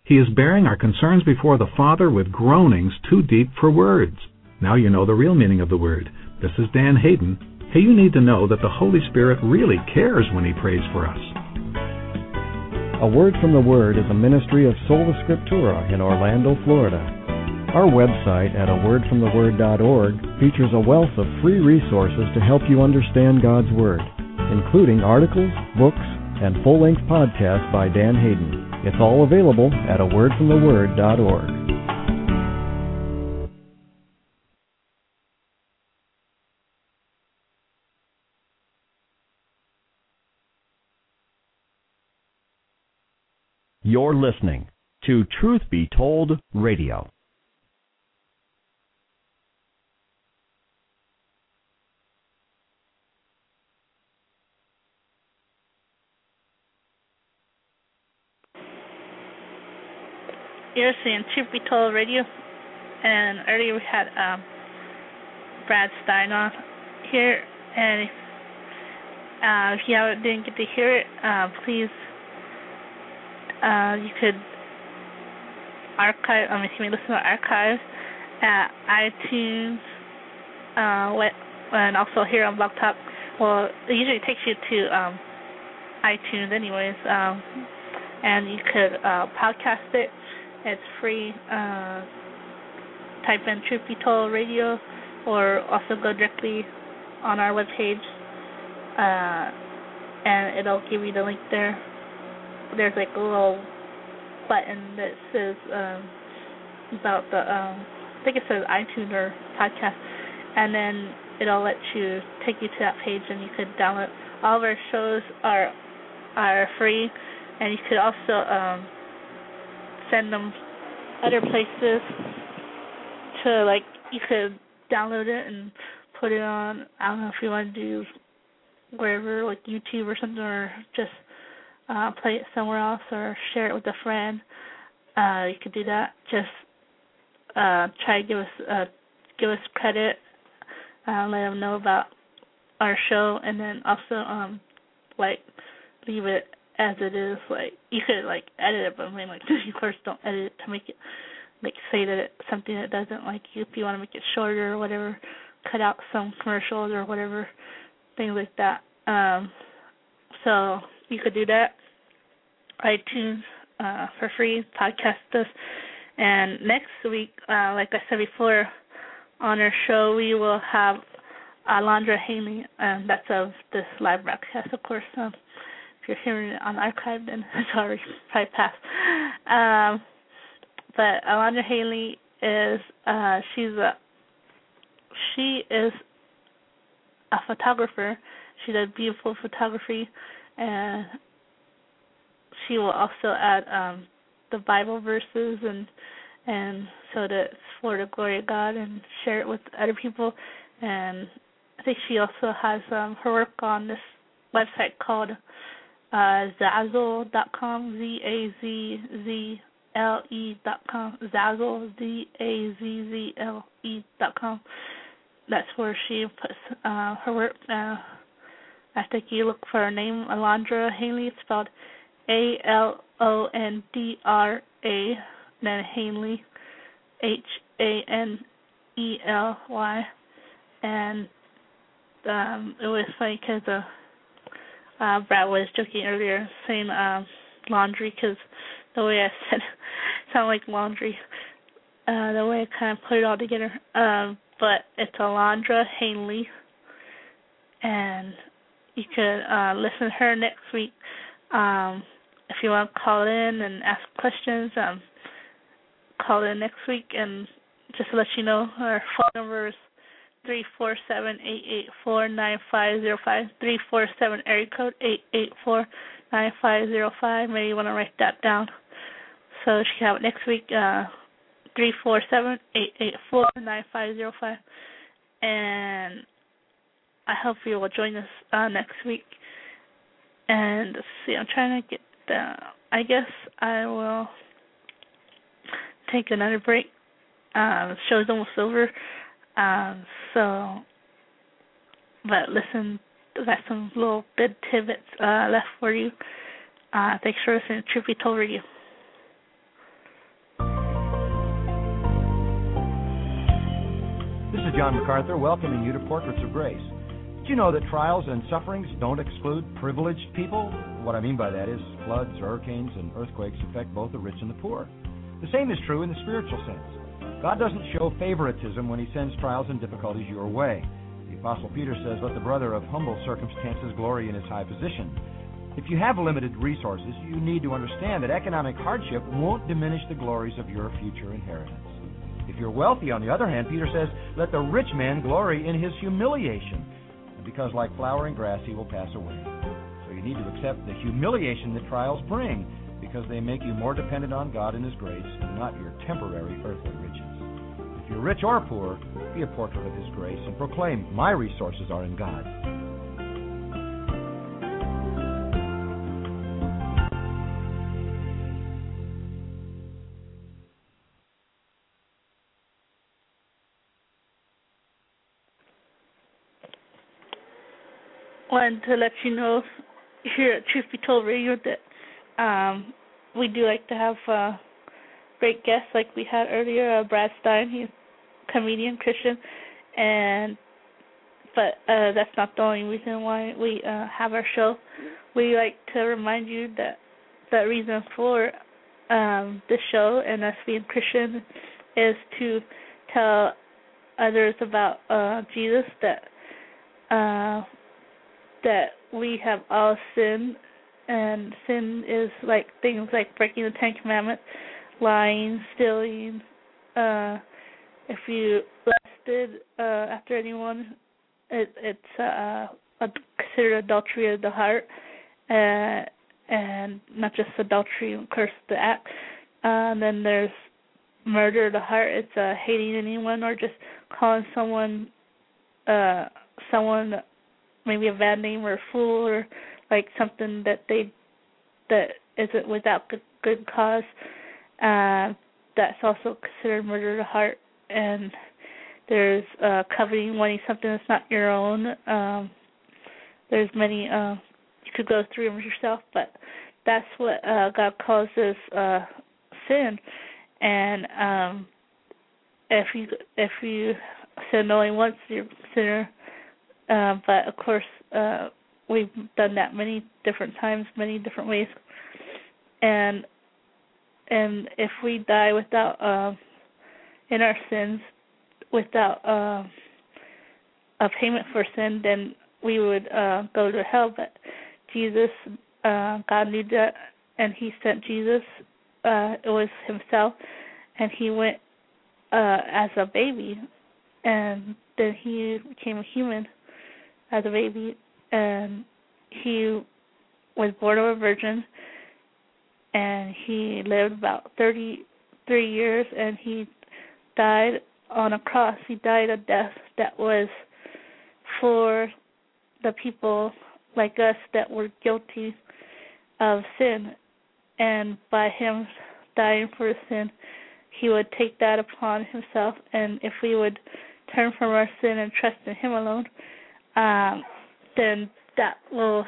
He is bearing our concerns before the Father with groanings too deep for words. Now you know the real meaning of the word. This is Dan Hayden. Hey, you need to know that the Holy Spirit really cares when He prays for us. A Word from the Word is a ministry of Sola Scriptura in Orlando, Florida. Our website at awordfromtheword.org features a wealth of free resources to help you understand God's Word, including articles, books, and full-length podcasts by Dan Hayden. It's all available at awordfromtheword.org. You're listening to Truth Be Told Radio. You're listening to Truth Be Told Radio, and earlier we had Brad Stein on here, and if you didn't get to hear it, please, you could listen to archives at iTunes, and also here on Blog Talk. Well, it usually takes you to iTunes anyways, and you could podcast it. It's free. Type in Truth Be Told Radio, or also go directly on our webpage, and it'll give you the link there. There's like a little button that says about the, I think it says iTunes or podcast, and then it'll take you to that page, and you could download. All of our shows are free, and you could also send them other places to, like, you could download it and put it on, I don't know if you want to do wherever, like YouTube or something, or just play it somewhere else, or share it with a friend. You could do that. Just try to give us credit, let them know about our show, and then also leave it as it is. Like, you could edit it, but you of course don't edit it to make it say that it's something that doesn't, if you want to make it shorter or whatever, cut out some commercials or whatever, things like that. So you could do that. iTunes for free, podcast us. And next week, like I said before, on our show we will have Alondra Haney, and that's of this live broadcast, of course. If you're hearing it on archive, then it's already probably past. But Alondra Haley is she is a photographer. She does beautiful photography, and she will also add the Bible verses and so that it's for the glory of God, and share it with other people. And I think she also has her work on this website called Zazzle.com, ZAZZLE.com, Zazzle, ZAZZLE.com. That's where she puts her work. I think you look for her name, Alondra Haney. It's spelled ALONDRA, then Hanley, HANELY. And it was funny because Brad was joking earlier, saying laundry, because the way I said it sounded like laundry, the way I kind of put it all together. But it's Alondra Hanley, and you could listen to her next week. If you want to call in and ask questions, call in next week, and just to let you know, our phone number is 347-884-9505, 347 area code 884-9505. Maybe you want to write that down so she can have it next week. 347-884-9505. And I hope you will join us next week. And let's see, I'm trying to get I guess I will take another break. The show's almost over. But listen, I got some little bit tidbits left for you. Thanks for listening to Truth Be Told Radio. This is John MacArthur welcoming you to Portraits of Grace. Did you know that trials and sufferings don't exclude privileged people? What I mean by that is floods, hurricanes, and earthquakes affect both the rich and the poor. The same is true in the spiritual sense. God doesn't show favoritism when he sends trials and difficulties your way. The Apostle Peter says, let the brother of humble circumstances glory in his high position. If you have limited resources, you need to understand that economic hardship won't diminish the glories of your future inheritance. If you're wealthy, on the other hand, Peter says, let the rich man glory in his humiliation, because like flowering grass he will pass away. So you need to accept the humiliation that trials bring, because they make you more dependent on God and his grace, and not your temporary earthly riches. If you're rich or poor, be a portrait of his grace and proclaim, my resources are in God. Wanted to let you know here at Truth Be Told Radio that we do like to have great guests like we had earlier. Brad Stein, he's a comedian, Christian, but that's not the only reason why we have our show. We like to remind you that the reason for this show and us being Christian is to tell others about Jesus, that we have all sinned, and sin is like things like breaking the Ten Commandments, lying, stealing. If you lusted after anyone, it's considered adultery of the heart, and not just adultery, of course, the act. Then there's murder of the heart. It's hating anyone or just calling someone maybe a bad name or a fool or like something that isn't without good cause. That's also considered murder of the heart. And there's coveting, wanting something that's not your own. There's many, you could go through them yourself, but that's what God calls as sin. And if you sin only once, you're a sinner. But of course, we've done that many different times, many different ways. And if we die without in our sins, without a payment for sin, then we would go to hell. But Jesus, God knew that, and he sent Jesus. It was himself, and he went as a baby, and then he became a human as a baby, and he was born of a virgin, and he lived about 33 years, and he died on a cross. He died a death that was for the people like us that were guilty of sin, and by him dying for sin, he would take that upon himself, and if we would turn from our sin and trust in him alone, then that will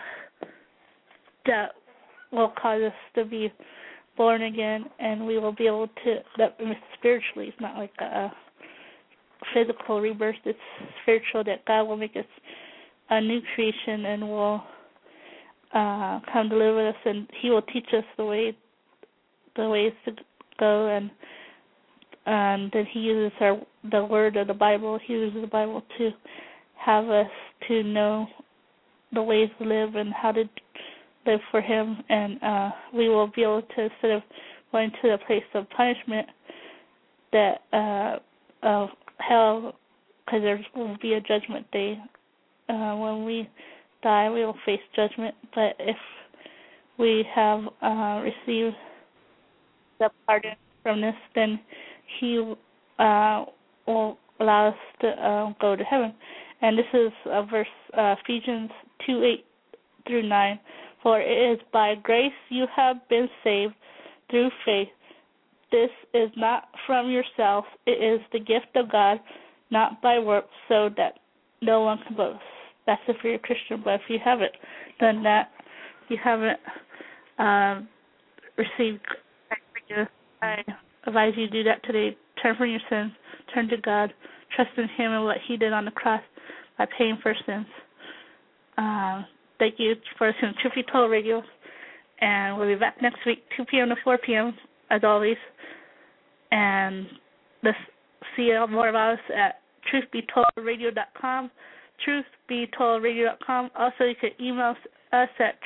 cause us to be born again, and we will be able to, that spiritually, it's not like a physical rebirth, it's spiritual, that God will make us a new creation and will come to live with us, and he will teach us the ways to go, and then he uses the word of the Bible. He uses the Bible to have us to know the ways to live and how to live for him, and we will be able to, instead of going to the place of punishment, that of hell, because there will be a judgment day. When we die, we will face judgment, but if we have received the pardon from this, then he will allow us to go to heaven. And this is verse Ephesians 2:8-9. For it is by grace you have been saved through faith. This is not from yourself. It is the gift of God, not by works, so that no one can boast. That's if you're a Christian. But if you haven't done that, you haven't received Christ, I advise you to do that today. Turn from your sins. Turn to God. trust in Him and what He did on the cross by paying for sins. Thank you for listening to Truth Be Told Radio, and we'll be back next week, 2 p.m. to 4 p.m., as always. And let's see more about us at truthbetold.radio.com, truthbetold.radio.com. Also, you can email us at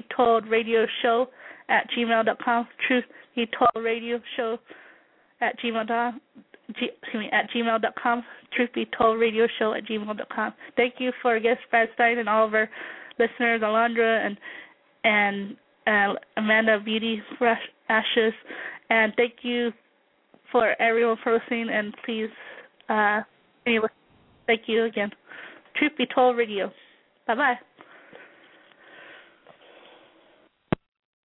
truthbetoldradioshow@gmail.com, truthbetoldradioshow@gmail.com. At gmail.com, truthbetoldradioshow@gmail.com. Thank you for guest Brad Stein and all of our listeners, Alondra and Amanda Beauty Ashes, and thank you for everyone for listening. And please, anyway, thank you again. Truth Be Told Radio. Bye bye.